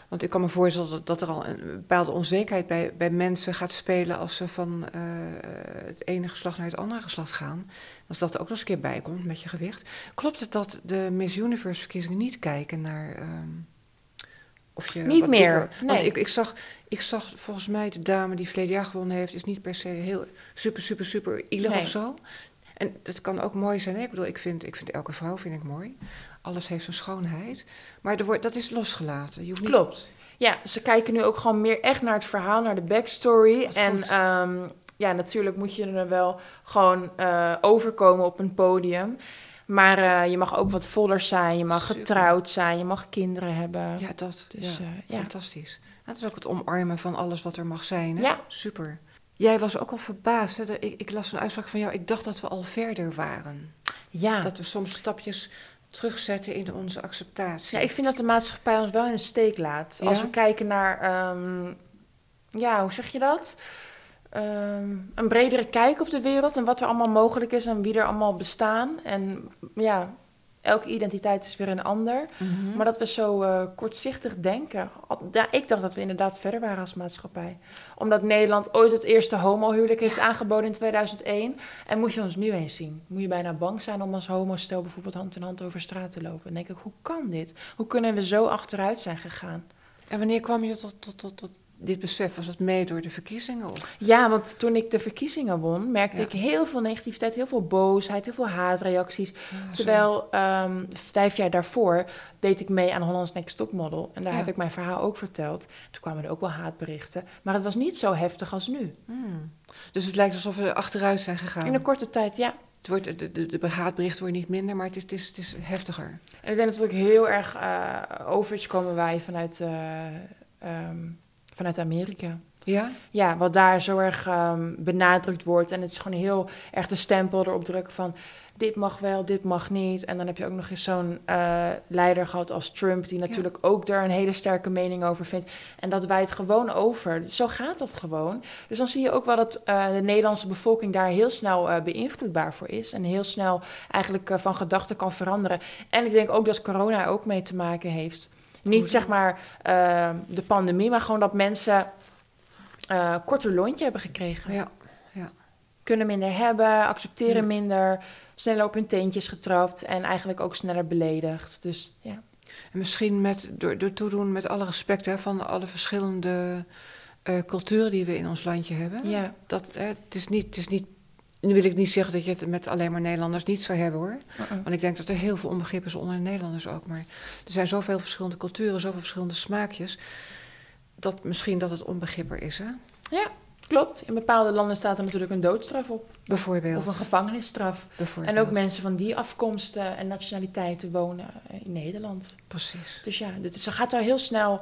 Want ik kan me voorstellen dat er al een bepaalde onzekerheid bij mensen gaat spelen als ze van het ene geslacht naar het andere geslacht gaan. Als dat er ook nog eens een keer bij komt met je gewicht. Klopt het dat de Miss Universe verkiezingen niet kijken naar of je niet wat meer? dikker... Nee. Ik zag volgens mij de dame die verleden jaar gewonnen heeft, is niet per se heel super ielig of zo. En dat kan ook mooi zijn. Hè? Ik bedoel, ik vind elke vrouw vind ik mooi. Alles heeft zijn schoonheid. Maar dat is losgelaten. Je hoeft niet... Klopt. Ja, ze kijken nu ook gewoon meer echt naar het verhaal, naar de backstory. En natuurlijk moet je er wel gewoon overkomen op een podium. Maar je mag ook wat voller zijn. Je mag getrouwd zijn. Je mag kinderen hebben. Ja, dat. Dus, fantastisch. Dat is ook het omarmen van alles wat er mag zijn. Hè? Ja. Super. Jij was ook al verbaasd. Hè? Ik las een uitspraak van jou. Ik dacht dat we al verder waren. Ja. Dat we soms stapjes terugzetten in onze acceptatie. Ja, ik vind dat de maatschappij ons wel in de steek laat. Ja? Als we kijken naar, hoe zeg je dat? Een bredere kijk op de wereld en wat er allemaal mogelijk is en wie er allemaal bestaan. En ja, elke identiteit is weer een ander. Mm-hmm. Maar dat we zo kortzichtig denken. Ik dacht dat we inderdaad verder waren als maatschappij. Omdat Nederland ooit het eerste homohuwelijk heeft aangeboden in 2001. En moet je ons nu eens zien. Moet je bijna bang zijn om als homostel bijvoorbeeld hand in hand over straat te lopen. Dan denk ik, hoe kan dit? Hoe kunnen we zo achteruit zijn gegaan? En wanneer kwam je tot dit besef? Was het mee door de verkiezingen? Of? Ja, want toen ik de verkiezingen won, merkte ik heel veel negativiteit, heel veel boosheid, heel veel haatreacties. Ja, terwijl 5 jaar daarvoor deed ik mee aan Holland's Next Topmodel. En daar heb ik mijn verhaal ook verteld. Toen kwamen er ook wel haatberichten. Maar het was niet zo heftig als nu. Dus het lijkt alsof we achteruit zijn gegaan. In een korte tijd, ja. Het wordt, de haatberichten worden niet minder, maar het is heftiger. En ik denk dat het ook heel erg overtje komen wij vanuit Amerika. Ja? Ja, wat daar zo erg benadrukt wordt. En het is gewoon heel erg de stempel erop drukken van dit mag wel, dit mag niet. En dan heb je ook nog eens zo'n leider gehad als Trump, die natuurlijk ook daar een hele sterke mening over vindt. En dat wijt gewoon over. Zo gaat dat gewoon. Dus dan zie je ook wel dat de Nederlandse bevolking daar heel snel beïnvloedbaar voor is. En heel snel eigenlijk van gedachten kan veranderen. En ik denk ook dat corona ook mee te maken heeft. Niet zeg maar de pandemie, maar gewoon dat mensen korter lontje hebben gekregen. Ja. Kunnen minder hebben, accepteren minder, sneller op hun teentjes getrapt en eigenlijk ook sneller beledigd. Dus ja. En misschien door toedoen met alle respect van alle verschillende culturen die we in ons landje hebben. Ja. Het is niet. Nu wil ik niet zeggen dat je het met alleen maar Nederlanders niet zou hebben, hoor. Want ik denk dat er heel veel onbegrip is onder de Nederlanders ook. Maar er zijn zoveel verschillende culturen, zoveel verschillende smaakjes, dat misschien dat het onbegripper is, hè? Ja, klopt. In bepaalde landen staat er natuurlijk een doodstraf op. Bijvoorbeeld. Of een gevangenisstraf. Bijvoorbeeld. En ook mensen van die afkomsten en nationaliteiten wonen in Nederland. Precies. Dus ja, ze gaat daar heel snel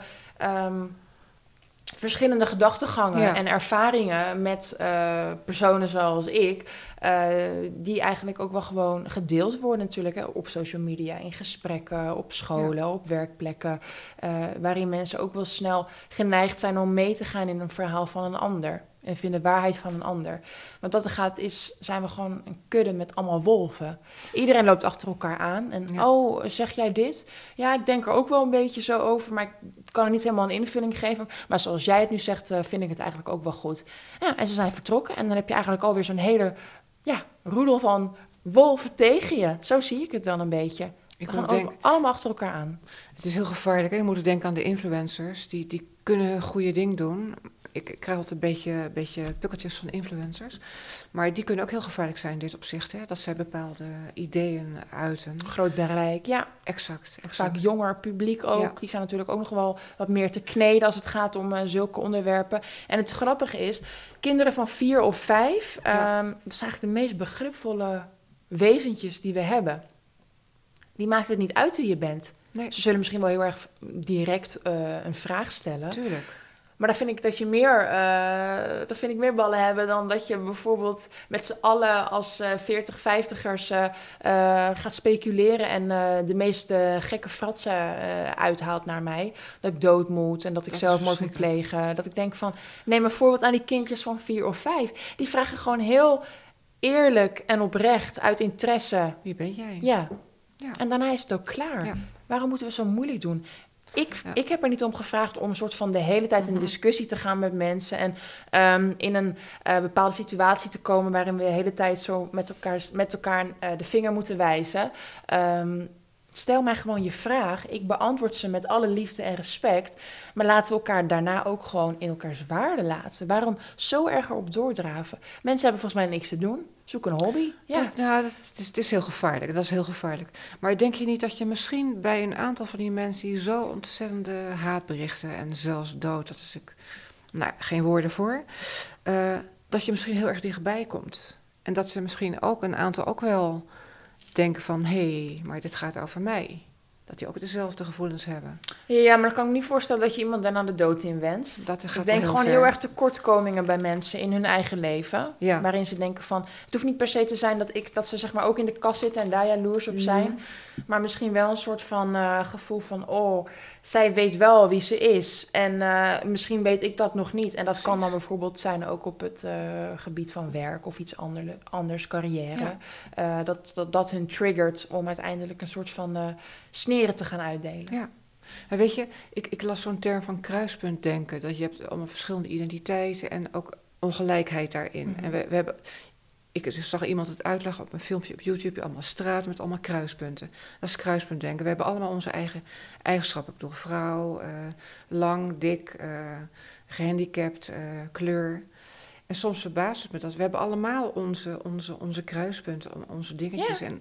verschillende gedachtegangen en ervaringen met personen zoals ik, die eigenlijk ook wel gewoon gedeeld worden natuurlijk, hè, op social media, in gesprekken, op scholen, op werkplekken, waarin mensen ook wel snel geneigd zijn om mee te gaan in een verhaal van een ander en vinden waarheid van een ander. Want wat er gaat zijn we gewoon een kudde met allemaal wolven. Iedereen loopt achter elkaar aan en zeg jij dit? Ja, ik denk er ook wel een beetje zo over, maar ik kan er niet helemaal een invulling geven. Maar zoals jij het nu zegt, vind ik het eigenlijk ook wel goed. Ja, en ze zijn vertrokken en dan heb je eigenlijk alweer zo'n hele roedel van wolven tegen je. Zo zie ik het dan een beetje. We gaan allemaal achter elkaar aan. Het is heel gevaarlijk. Hè? Je moet denken aan de influencers. Die kunnen hun goede ding doen. Ik krijg altijd een beetje pukkeltjes van influencers. Maar die kunnen ook heel gevaarlijk zijn in dit opzicht. Hè? Dat zij bepaalde ideeën uiten. Groot bereik, ja. Exact. Vaak jonger publiek ook. Ja. Die zijn natuurlijk ook nog wel wat meer te kneden als het gaat om zulke onderwerpen. En het grappige is, kinderen van 4 of 5... dat zijn eigenlijk de meest begripvolle wezentjes die we hebben. Die maakt het niet uit wie je bent. Nee. Ze zullen misschien wel heel erg direct een vraag stellen. Tuurlijk. Maar dan vind ik dat je meer ballen hebben dan dat je bijvoorbeeld met z'n allen als 40, 50ers gaat speculeren en de meest gekke fratsen uithaalt naar mij. Dat ik dood moet en dat ik zelfmoord moet plegen. Dat ik denk van, neem een voorbeeld aan die kindjes van 4 of 5. Die vragen gewoon heel eerlijk en oprecht uit interesse. Wie ben jij? Ja. En daarna is het ook klaar. Ja. Waarom moeten we zo moeilijk doen? Ik heb er niet om gevraagd om een soort van de hele tijd in discussie te gaan met mensen. En in een bepaalde situatie te komen waarin we de hele tijd zo met elkaar de vinger moeten wijzen. Stel mij gewoon je vraag. Ik beantwoord ze met alle liefde en respect. Maar laten we elkaar daarna ook gewoon in elkaars waarde laten. Waarom zo erg erop doordraven? Mensen hebben volgens mij niks te doen. Zoek een hobby. Ja. Het is heel gevaarlijk. Dat is heel gevaarlijk. Maar denk je niet dat je misschien bij een aantal van die mensen die zo ontzettende haatberichten en zelfs dood, dat is geen woorden voor, dat je misschien heel erg dichtbij komt. En dat ze misschien ook een aantal ook wel denken van, hé, maar dit gaat over mij. Dat die ook dezelfde gevoelens hebben. Ja, maar dan kan ik me niet voorstellen dat je iemand daarna de dood in wenst. Ik denk gewoon heel erg tekortkomingen bij mensen in hun eigen leven. Ja. Waarin ze denken van, het hoeft niet per se te zijn dat ze zeg maar ook in de kast zitten en daar jaloers op zijn. Maar misschien wel een soort van gevoel van, zij weet wel wie ze is. En misschien weet ik dat nog niet. En dat kan dan bijvoorbeeld zijn ook op het gebied van werk of iets anders, carrière. Ja. Dat hun triggert om uiteindelijk een soort van sneren te gaan uitdelen. Ja. En weet je, ik las zo'n term van kruispuntdenken. Dat je hebt allemaal verschillende identiteiten en ook ongelijkheid daarin. En we hebben... Ik zag iemand het uitleggen op een filmpje op YouTube, allemaal straten met allemaal kruispunten. Dat is kruispuntdenken. We hebben allemaal onze eigen eigenschappen. Ik bedoel, vrouw, lang, dik, gehandicapt, kleur. En soms verbaast het me dat we hebben allemaal onze kruispunten, onze dingetjes. Ja. En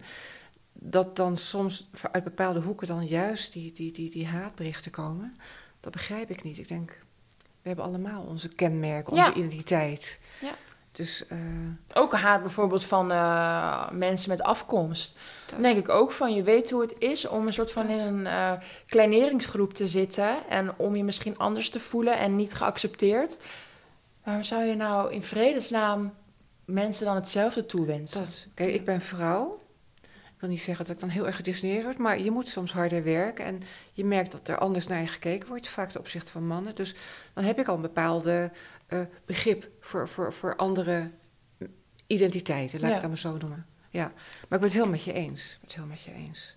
dat dan soms uit bepaalde hoeken dan juist die haatberichten komen, dat begrijp ik niet. Ik denk, we hebben allemaal onze kenmerken, onze identiteit. Ja. Dus, ook haat bijvoorbeeld van mensen met afkomst. Dan denk ik ook van, je weet hoe het is om een soort van in een kleineringsgroep te zitten en om je misschien anders te voelen en niet geaccepteerd. Waarom zou je nou in vredesnaam mensen dan hetzelfde toewensen? Kijk, ik ben vrouw. Ik wil niet zeggen dat ik dan heel erg gediscrimineerd word, maar je moet soms harder werken en je merkt dat er anders naar je gekeken wordt, vaak ten opzichte van mannen. Dus dan heb ik al een bepaalde begrip voor andere identiteiten, laat ik het dan maar zo noemen. Ja, maar ik ben het heel met je eens.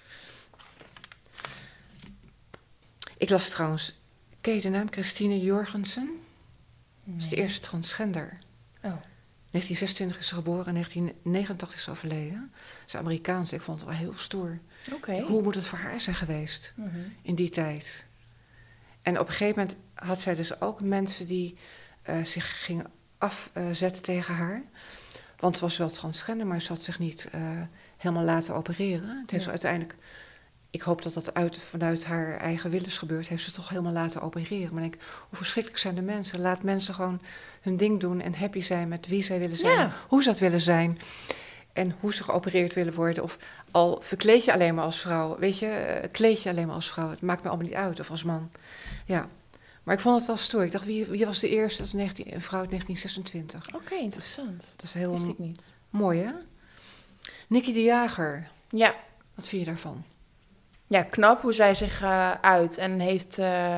Ik las trouwens, ken je de naam Christine Jorgensen? Nee. Dat is de eerste transgender. Oh. 1926 is ze geboren en 1989 is ze overleden. Ze is Amerikaans, ik vond het wel heel stoer. Okay. Hoe moet het voor haar zijn geweest in die tijd? En op een gegeven moment had zij dus ook mensen die zich gingen afzetten tegen haar. Want ze was wel transgender, maar ze had zich niet helemaal laten opereren. Het heeft ze uiteindelijk, ik hoop dat dat vanuit haar eigen willens gebeurt, heeft ze toch helemaal laten opereren. Maar ik denk, hoe verschrikkelijk zijn de mensen? Laat mensen gewoon hun ding doen en happy zijn met wie zij willen zijn, hoe ze dat willen zijn. En hoe ze geopereerd willen worden. Of al verkleed je alleen maar als vrouw. Weet je, kleed je alleen maar als vrouw. Het maakt me allemaal niet uit. Of als man. Ja. Maar ik vond het wel stoer. Ik dacht, wie was de eerste? Dat is een vrouw uit 1926. Oké, interessant. Dat is heel wist ik niet. Mooi, hè? Nicky de Jager. Ja. Wat vind je daarvan? Ja, knap hoe zij zich uit. En heeft...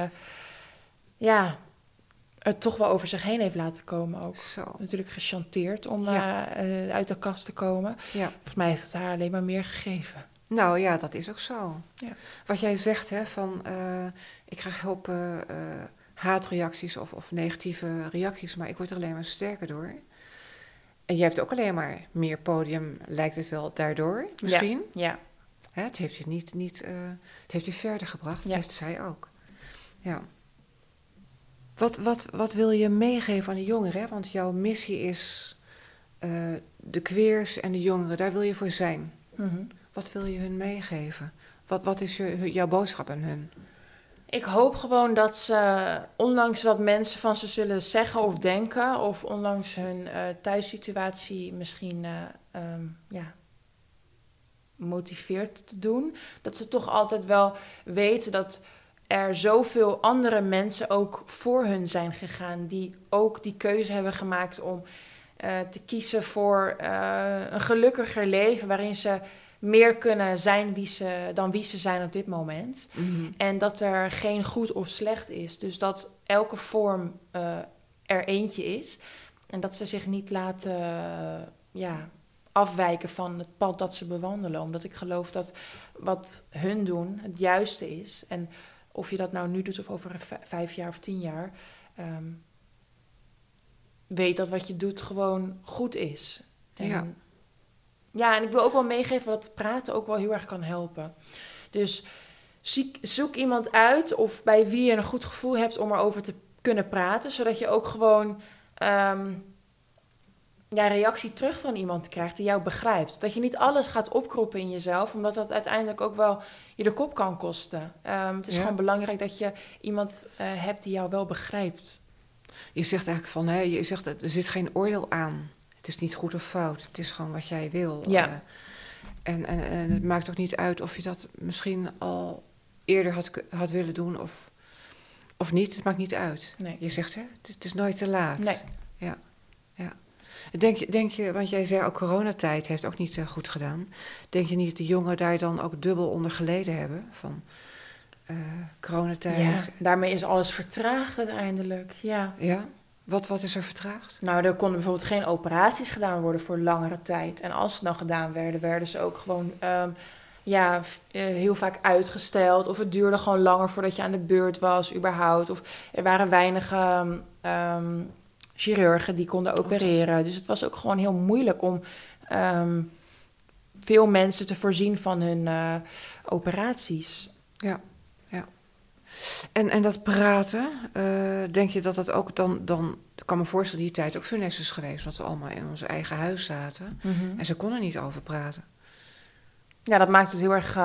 het toch wel over zich heen heeft laten komen ook. Zo. Natuurlijk gechanteerd om uit de kast te komen. Ja. Volgens mij heeft het haar alleen maar meer gegeven. Nou ja, dat is ook zo. Ja. Wat jij zegt, hè, van ik krijg hulp haatreacties of negatieve reacties, maar ik word er alleen maar sterker door. En jij hebt ook alleen maar meer podium, lijkt het wel, daardoor, misschien. Ja. Hè, het heeft je het heeft je verder gebracht, dat heeft zij ook. Ja. Wat wil je meegeven aan de jongeren? Hè? Want jouw missie is de queers en de jongeren, daar wil je voor zijn. Mm-hmm. Wat wil je hun meegeven? Wat is jouw boodschap aan hun? Ik hoop gewoon dat ze, ondanks wat mensen van ze zullen zeggen of denken, of ondanks hun thuissituatie misschien motiveert te doen, dat ze toch altijd wel weten dat er zoveel andere mensen ook voor hun zijn gegaan, die ook die keuze hebben gemaakt om te kiezen voor een gelukkiger leven, waarin ze meer kunnen zijn dan wie ze zijn op dit moment. Mm-hmm. En dat er geen goed of slecht is. Dus dat elke vorm er eentje is. En dat ze zich niet laten afwijken van het pad dat ze bewandelen. Omdat ik geloof dat wat hun doen het juiste is. En of je dat nou nu doet of over 5 jaar of 10 jaar. Weet dat wat je doet gewoon goed is. En, en ik wil ook wel meegeven dat praten ook wel heel erg kan helpen. Dus zoek iemand uit of bij wie je een goed gevoel hebt om erover te kunnen praten. Zodat je ook gewoon reactie terug van iemand krijgt die jou begrijpt. Dat je niet alles gaat opkroppen in jezelf, omdat dat uiteindelijk ook wel je de kop kan kosten. Het is gewoon belangrijk dat je iemand hebt die jou wel begrijpt. Je zegt eigenlijk je zegt er zit geen oordeel aan. Het is niet goed of fout. Het is gewoon wat jij wil. Ja. En het maakt ook niet uit of je dat misschien al eerder had willen doen of niet. Het maakt niet uit. Nee. Je zegt, het is nooit te laat. Nee. Ja. Denk je, want jij zei ook coronatijd heeft ook niet goed gedaan. Denk je niet dat de jongeren daar dan ook dubbel onder geleden hebben van coronatijd? Ja, daarmee is alles vertraagd uiteindelijk. Ja. Ja? Wat is er vertraagd? Nou, er konden bijvoorbeeld geen operaties gedaan worden voor langere tijd. En als ze dan gedaan werden ze ook gewoon heel vaak uitgesteld. Of het duurde gewoon langer voordat je aan de beurt was, überhaupt. Of er waren weinig chirurgen die konden opereren. Dus het was ook gewoon heel moeilijk om veel mensen te voorzien van hun operaties. Ja. En dat praten, denk je dat ook dan... Ik kan me voorstellen, die tijd ook funest is geweest, want we allemaal in ons eigen huis zaten. Mm-hmm. En ze konden niet over praten. Ja, dat maakt het heel erg...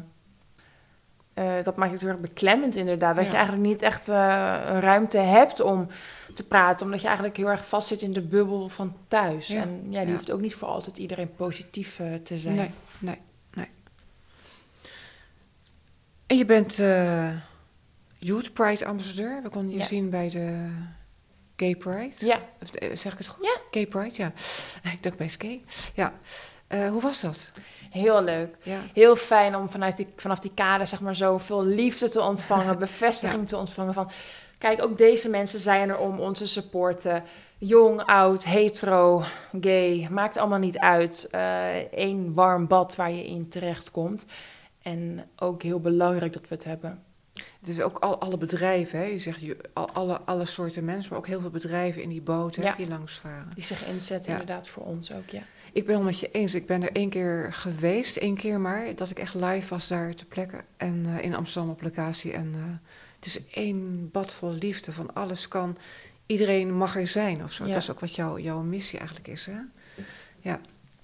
dat maakt het heel erg beklemmend inderdaad. Dat je eigenlijk niet echt een ruimte hebt om te praten. Omdat je eigenlijk heel erg vastzit in de bubbel van thuis. Ja. En die hoeft ook niet voor altijd iedereen positief te zijn. Nee. En je bent Youth Pride ambassadeur. We konden je zien bij de Gay Pride. Ja. Zeg ik het goed? Ja. Gay Pride, ja. Ik dacht best gay. Ja. Hoe was dat? Heel leuk. Ja. Heel fijn om vanaf die kade zeg maar zoveel liefde te ontvangen, bevestiging te ontvangen van... Kijk, ook deze mensen zijn er om ons te supporten. Jong, oud, hetero, gay, maakt allemaal niet uit. Eén warm bad waar je in terechtkomt. En ook heel belangrijk dat we het hebben. Het is ook alle bedrijven, hè? Je zegt alle soorten mensen, maar ook heel veel bedrijven in die boot die langsvaren. Die zich inzetten inderdaad voor ons ook, ja. Ik ben het met je eens. Ik ben er 1 keer geweest, 1 keer maar, dat ik echt live was daar ter plekke. En in Amsterdam op locatie. En het is 1 bad vol liefde, van alles kan. Iedereen mag er zijn of zo. Ja. Dat is ook wat jouw missie eigenlijk is, hè? Ja.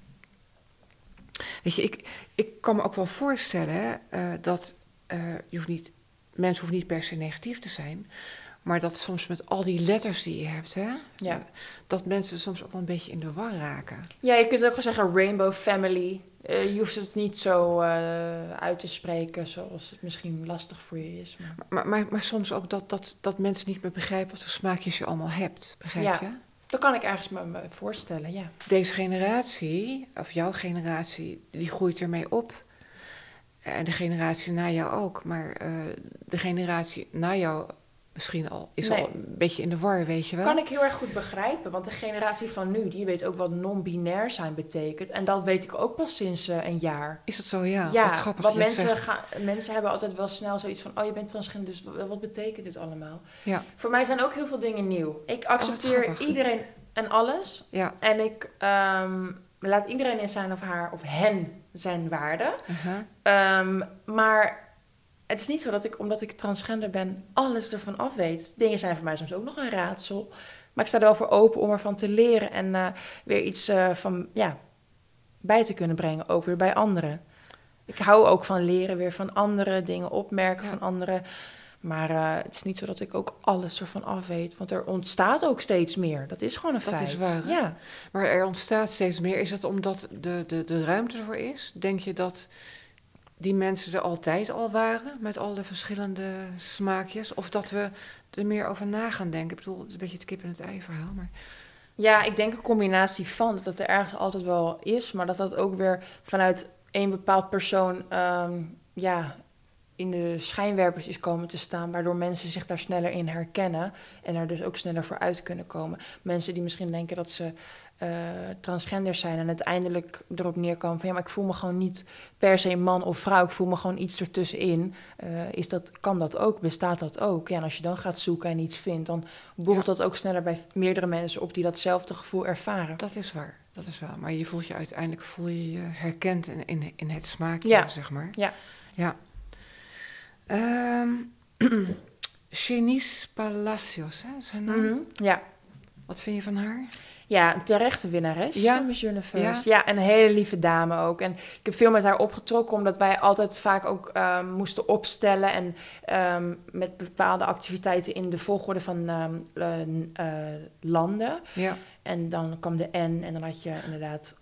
Weet je, ik kan me ook wel voorstellen dat mensen hoeven niet per se negatief te zijn, maar dat soms met al die letters die je hebt, dat mensen soms ook wel een beetje in de war raken. Ja, je kunt ook wel zeggen Rainbow Family. Je hoeft het niet zo uit te spreken zoals het misschien lastig voor je is. Maar soms ook dat mensen niet meer begrijpen wat voor smaakjes je allemaal hebt, begrijp je? Dat kan ik ergens me voorstellen, ja. Deze generatie, of jouw generatie, die groeit ermee op. En de generatie na jou ook. Maar de generatie na jou misschien al is al een beetje in de war, weet je wel. Kan ik heel erg goed begrijpen. Want de generatie van nu, die weet ook wat non-binair zijn betekent. En dat weet ik ook pas sinds een jaar. Is dat zo? Ja, wat grappig. Want mensen hebben altijd wel snel zoiets van... oh, je bent transgender, dus wat betekent dit allemaal? Ja. Voor mij zijn ook heel veel dingen nieuw. Ik accepteer iedereen en alles. Ja. En ik laat iedereen in zijn of haar of hen zijn waarde. Maar het is niet zo dat omdat ik transgender ben, alles ervan af weet. Dingen zijn voor mij soms ook nog een raadsel. Maar ik sta er wel voor open om ervan te leren en weer iets bij te kunnen brengen, ook weer bij anderen. Ik hou ook van leren weer van anderen, dingen opmerken van anderen. Maar het is niet zo dat ik ook alles ervan af weet. Want er ontstaat ook steeds meer. Dat is gewoon een feit. Dat is waar. Ja. Maar er ontstaat steeds meer. Is het omdat de ruimte ervoor is? Denk je dat die mensen er altijd al waren? Met al de verschillende smaakjes? Of dat we er meer over na gaan denken? Ik bedoel, het is een beetje het kip en het ei verhaal. Maar... Ja, ik denk een combinatie van. Dat er ergens altijd wel is. Maar dat ook weer vanuit één bepaald persoon... in de schijnwerpers is komen te staan, waardoor mensen zich daar sneller in herkennen en er dus ook sneller voor uit kunnen komen. Mensen die misschien denken dat ze transgender zijn en uiteindelijk erop neerkomen van ja, maar ik voel me gewoon niet per se man of vrouw, ik voel me gewoon iets ertussenin. Kan dat ook? Bestaat dat ook? Ja, en als je dan gaat zoeken en iets vindt, dan borrelt dat ook sneller bij meerdere mensen op die datzelfde gevoel ervaren. Dat is waar. Maar je voelt je uiteindelijk herkend in het smaakje, zeg maar. Ja. Shanice Palacios, hè, zijn naam? Mm-hmm. Ja. Wat vind je van haar? Ja, een terechte winnares van Miss Universe. Ja, een hele lieve dame ook. En ik heb veel met haar opgetrokken, omdat wij altijd vaak ook moesten opstellen en met bepaalde activiteiten in de volgorde van landen. Ja. En dan kwam de N en dan had je inderdaad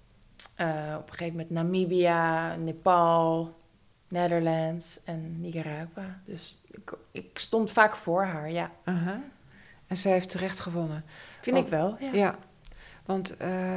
op een gegeven moment Namibia, Nepal, Netherlands en Nicaragua. Dus ik stond vaak voor haar, ja. Uh-huh. En zij heeft terecht gewonnen. Vind ik wel, ja. Ja, want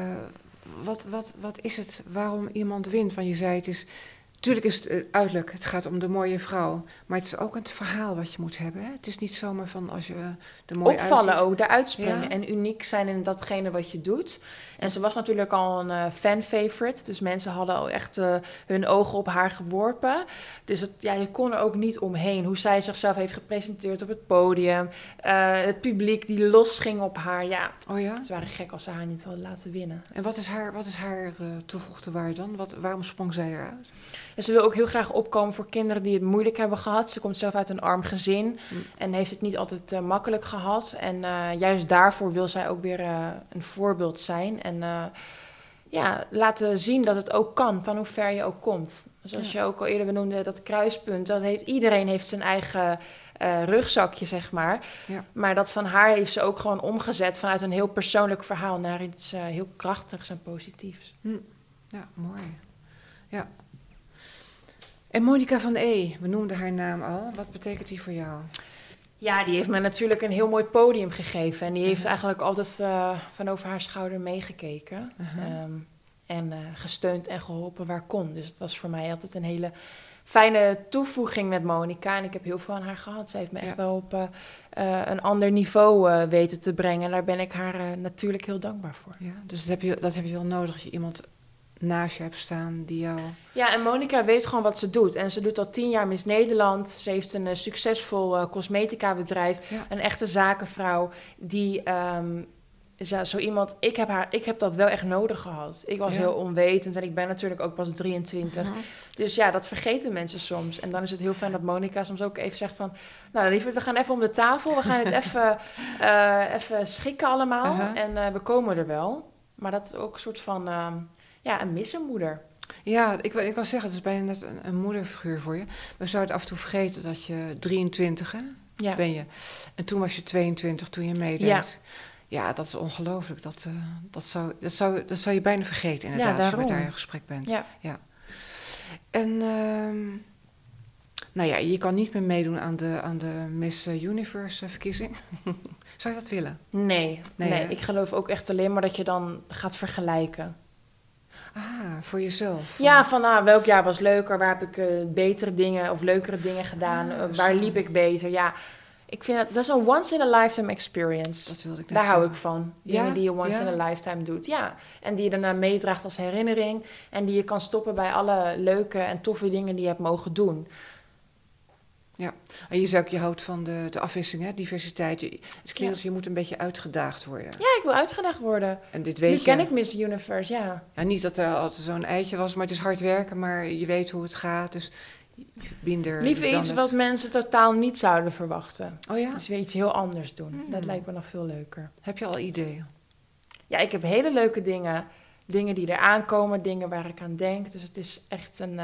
wat is het waarom iemand wint? Want je zei, natuurlijk is het uiterlijk, het gaat om de mooie vrouw. Maar het is ook het verhaal wat je moet hebben. Hè? Het is niet zomaar van als je de mooie opvallen uitziet. Ook, eruit springen en uniek zijn in datgene wat je doet. En ze was natuurlijk al een fan-favorite. Dus mensen hadden al echt hun ogen op haar geworpen. Dus je kon er ook niet omheen. Hoe zij zichzelf heeft gepresenteerd op het podium. Het publiek die losging op haar. Ja, ze waren gek als ze haar niet hadden laten winnen. En wat is haar toegevoegde waarde dan? Waarom sprong zij eruit? En ze wil ook heel graag opkomen voor kinderen die het moeilijk hebben gehad. Ze komt zelf uit een arm gezin en heeft het niet altijd makkelijk gehad. En juist daarvoor wil zij ook weer een voorbeeld zijn. En laten zien dat het ook kan, van hoe ver je ook komt. Zoals je ook al eerder benoemde, dat kruispunt. Iedereen heeft zijn eigen rugzakje, zeg maar. Ja. Maar dat van haar heeft ze ook gewoon omgezet vanuit een heel persoonlijk verhaal naar iets heel krachtigs en positiefs. Ja, mooi. Ja. En Monica van E, we noemden haar naam al. Wat betekent die voor jou? Ja, die heeft me natuurlijk een heel mooi podium gegeven. En die heeft eigenlijk altijd van over haar schouder meegekeken. En gesteund en geholpen waar kon. Dus het was voor mij altijd een hele fijne toevoeging met Monica. En ik heb heel veel aan haar gehad. Ze heeft me echt wel op een ander niveau weten te brengen. En daar ben ik haar natuurlijk heel dankbaar voor. Ja, dus dat heb je wel nodig als je iemand naast je hebt staan die jou... Ja, en Monica weet gewoon wat ze doet. En ze doet al 10 jaar Miss Nederland. Ze heeft een succesvol cosmetica bedrijf. Ja. Een echte zakenvrouw die... zo iemand, ik heb dat wel echt nodig gehad. Ik was heel onwetend en ik ben natuurlijk ook pas 23. Dus ja, dat vergeten mensen soms. En dan is het heel fijn dat Monica soms ook even zegt van... Nou, lieverd, we gaan even om de tafel. We gaan het even schikken allemaal. En we komen er wel. Maar dat is ook een soort van... een missenmoeder. Ja, ik kan zeggen, het is bijna net een moederfiguur voor je. We zouden af en toe vergeten dat je 23 ben je. En toen was je 22 toen je meedeed. Ja, dat is ongelooflijk. Dat zou je bijna vergeten inderdaad, als je met haar in gesprek bent. Ja. En je kan niet meer meedoen aan de Miss Universe verkiezing. Zou je dat willen? Nee, ik geloof ook echt alleen maar dat je dan gaat vergelijken. Voor jezelf? Ja, van welk jaar was leuker? Waar heb ik betere dingen of leukere dingen gedaan? Waar liep ik beter? Ja, ik vind dat is een once-in-a-lifetime experience. Dat wilde ik net Daar hou ik van. Dingen die je once-in-a-lifetime doet. Ja, en die je daarna meedraagt als herinnering. En die je kan stoppen bij alle leuke en toffe dingen die je hebt mogen doen. Ja, en je zei ook, je houdt van de afwisseling, hè? Diversiteit. Het klinkt als je moet een beetje uitgedaagd worden. Ja, ik wil uitgedaagd worden. En dit weet nu ken ik Miss Universe, ja. Niet dat er altijd zo'n eitje was, maar het is hard werken, maar je weet hoe het gaat. Dus liever iets wat mensen totaal niet zouden verwachten. Oh ja? Dus weer iets heel anders doen. Dat lijkt me nog veel leuker. Heb je al ideeën? Ja, ik heb hele leuke dingen. Dingen die eraan komen, dingen waar ik aan denk. Dus het is echt een...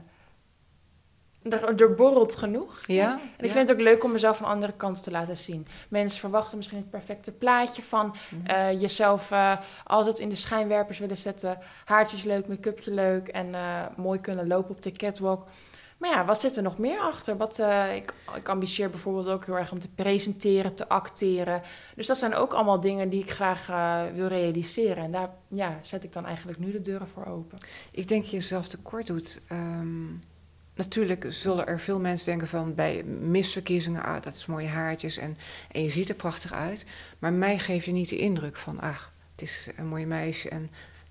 Er borrelt genoeg. Ja? En ik vind het ook leuk om mezelf van andere kanten te laten zien. Mensen verwachten misschien het perfecte plaatje van jezelf altijd in de schijnwerpers willen zetten. Haartjes leuk, make-upje leuk en mooi kunnen lopen op de catwalk. Maar ja, wat zit er nog meer achter? Ik ambitieer bijvoorbeeld ook heel erg om te presenteren, te acteren. Dus dat zijn ook allemaal dingen die ik graag wil realiseren. En daar zet ik dan eigenlijk nu de deuren voor open. Ik denk dat je jezelf tekort doet... natuurlijk zullen er veel mensen denken van bij misverkiezingen, dat is mooie haartjes en je ziet er prachtig uit. Maar mij geef je niet de indruk van, het is een mooi meisje. En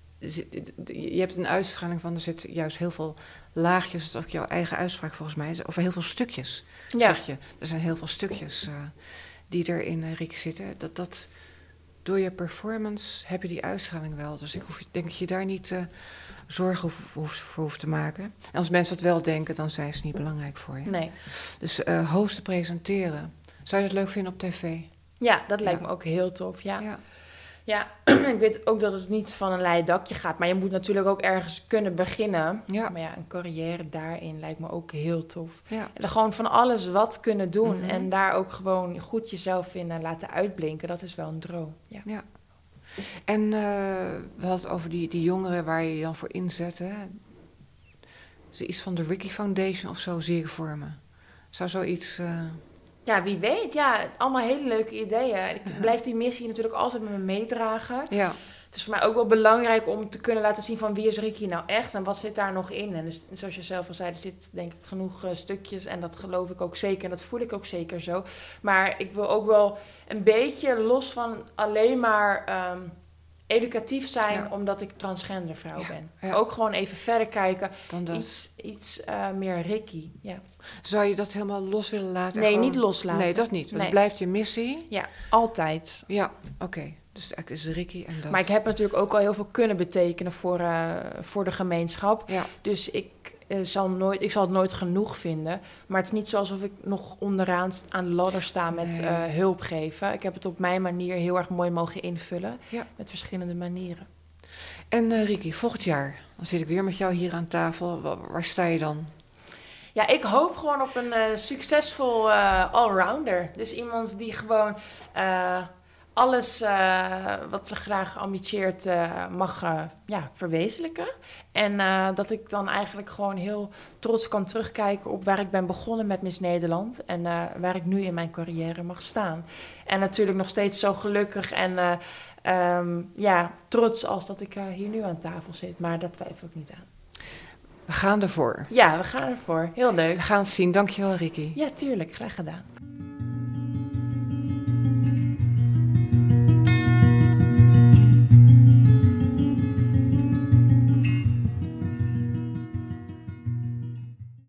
je hebt een uitstraling van, er zitten juist heel veel laagjes, dat is ook jouw eigen uitspraak volgens mij, of heel veel stukjes, zeg je. Er zijn heel veel stukjes die er in Rieke zitten. Dat door je performance heb je die uitstraling wel. Dus ik denk dat je daar niet zorgen voor hoeft te maken. En als mensen dat wel denken, dan zijn ze niet belangrijk voor je. Nee. Dus hosten presenteren. Zou je dat leuk vinden op tv? Ja, dat lijkt me ook heel tof, Ja, ik weet ook dat het niet van een leien dakje gaat. Maar je moet natuurlijk ook ergens kunnen beginnen. Ja. Maar een carrière daarin lijkt me ook heel tof. Ja. En dan gewoon van alles wat kunnen doen. Mm-hmm. En daar ook gewoon goed jezelf in laten uitblinken. Dat is wel een droom. Ja. En we hadden het over die jongeren waar je je dan voor inzet. Hè? Iets van de Ricky Foundation of zo zie ik voor me. Zou zoiets... Ja, wie weet. Ja, allemaal hele leuke ideeën. Ik blijf die missie natuurlijk altijd met me meedragen. Ja. Het is voor mij ook wel belangrijk om te kunnen laten zien van wie is Ricky nou echt en wat zit daar nog in. En dus, zoals je zelf al zei, er zit denk ik genoeg stukjes en dat geloof ik ook zeker en dat voel ik ook zeker zo. Maar ik wil ook wel een beetje los van alleen maar educatief zijn omdat ik transgender vrouw ben. Ja. Ook gewoon even verder kijken. Dan iets meer Ricky. Ja. Zou je dat helemaal los willen laten? Nee, niet loslaten. Nee, dat niet. Het blijft je missie. Ja, altijd. Ja, oké. Dus het is Ricky en dat. Maar ik heb natuurlijk ook al heel veel kunnen betekenen voor de gemeenschap. Ja. Dus ik zal het nooit genoeg vinden. Maar het is niet zo alsof ik nog onderaan aan de ladder sta met hulp geven. Ik heb het op mijn manier heel erg mooi mogen invullen. Ja. Met verschillende manieren. En Ricky, volgend jaar, dan zit ik weer met jou hier aan tafel. Waar sta je dan? Ja, ik hoop gewoon op een succesvol allrounder. Dus iemand die gewoon alles wat ze graag ambitieert mag verwezenlijken. En dat ik dan eigenlijk gewoon heel trots kan terugkijken op waar ik ben begonnen met Miss Nederland. En waar ik nu in mijn carrière mag staan. En natuurlijk nog steeds zo gelukkig en trots als dat ik hier nu aan tafel zit. Maar dat twijfel ik niet aan. We gaan ervoor. Ja, we gaan ervoor. Heel leuk. We gaan het zien. Dankjewel, Ricky. Ja, tuurlijk. Graag gedaan.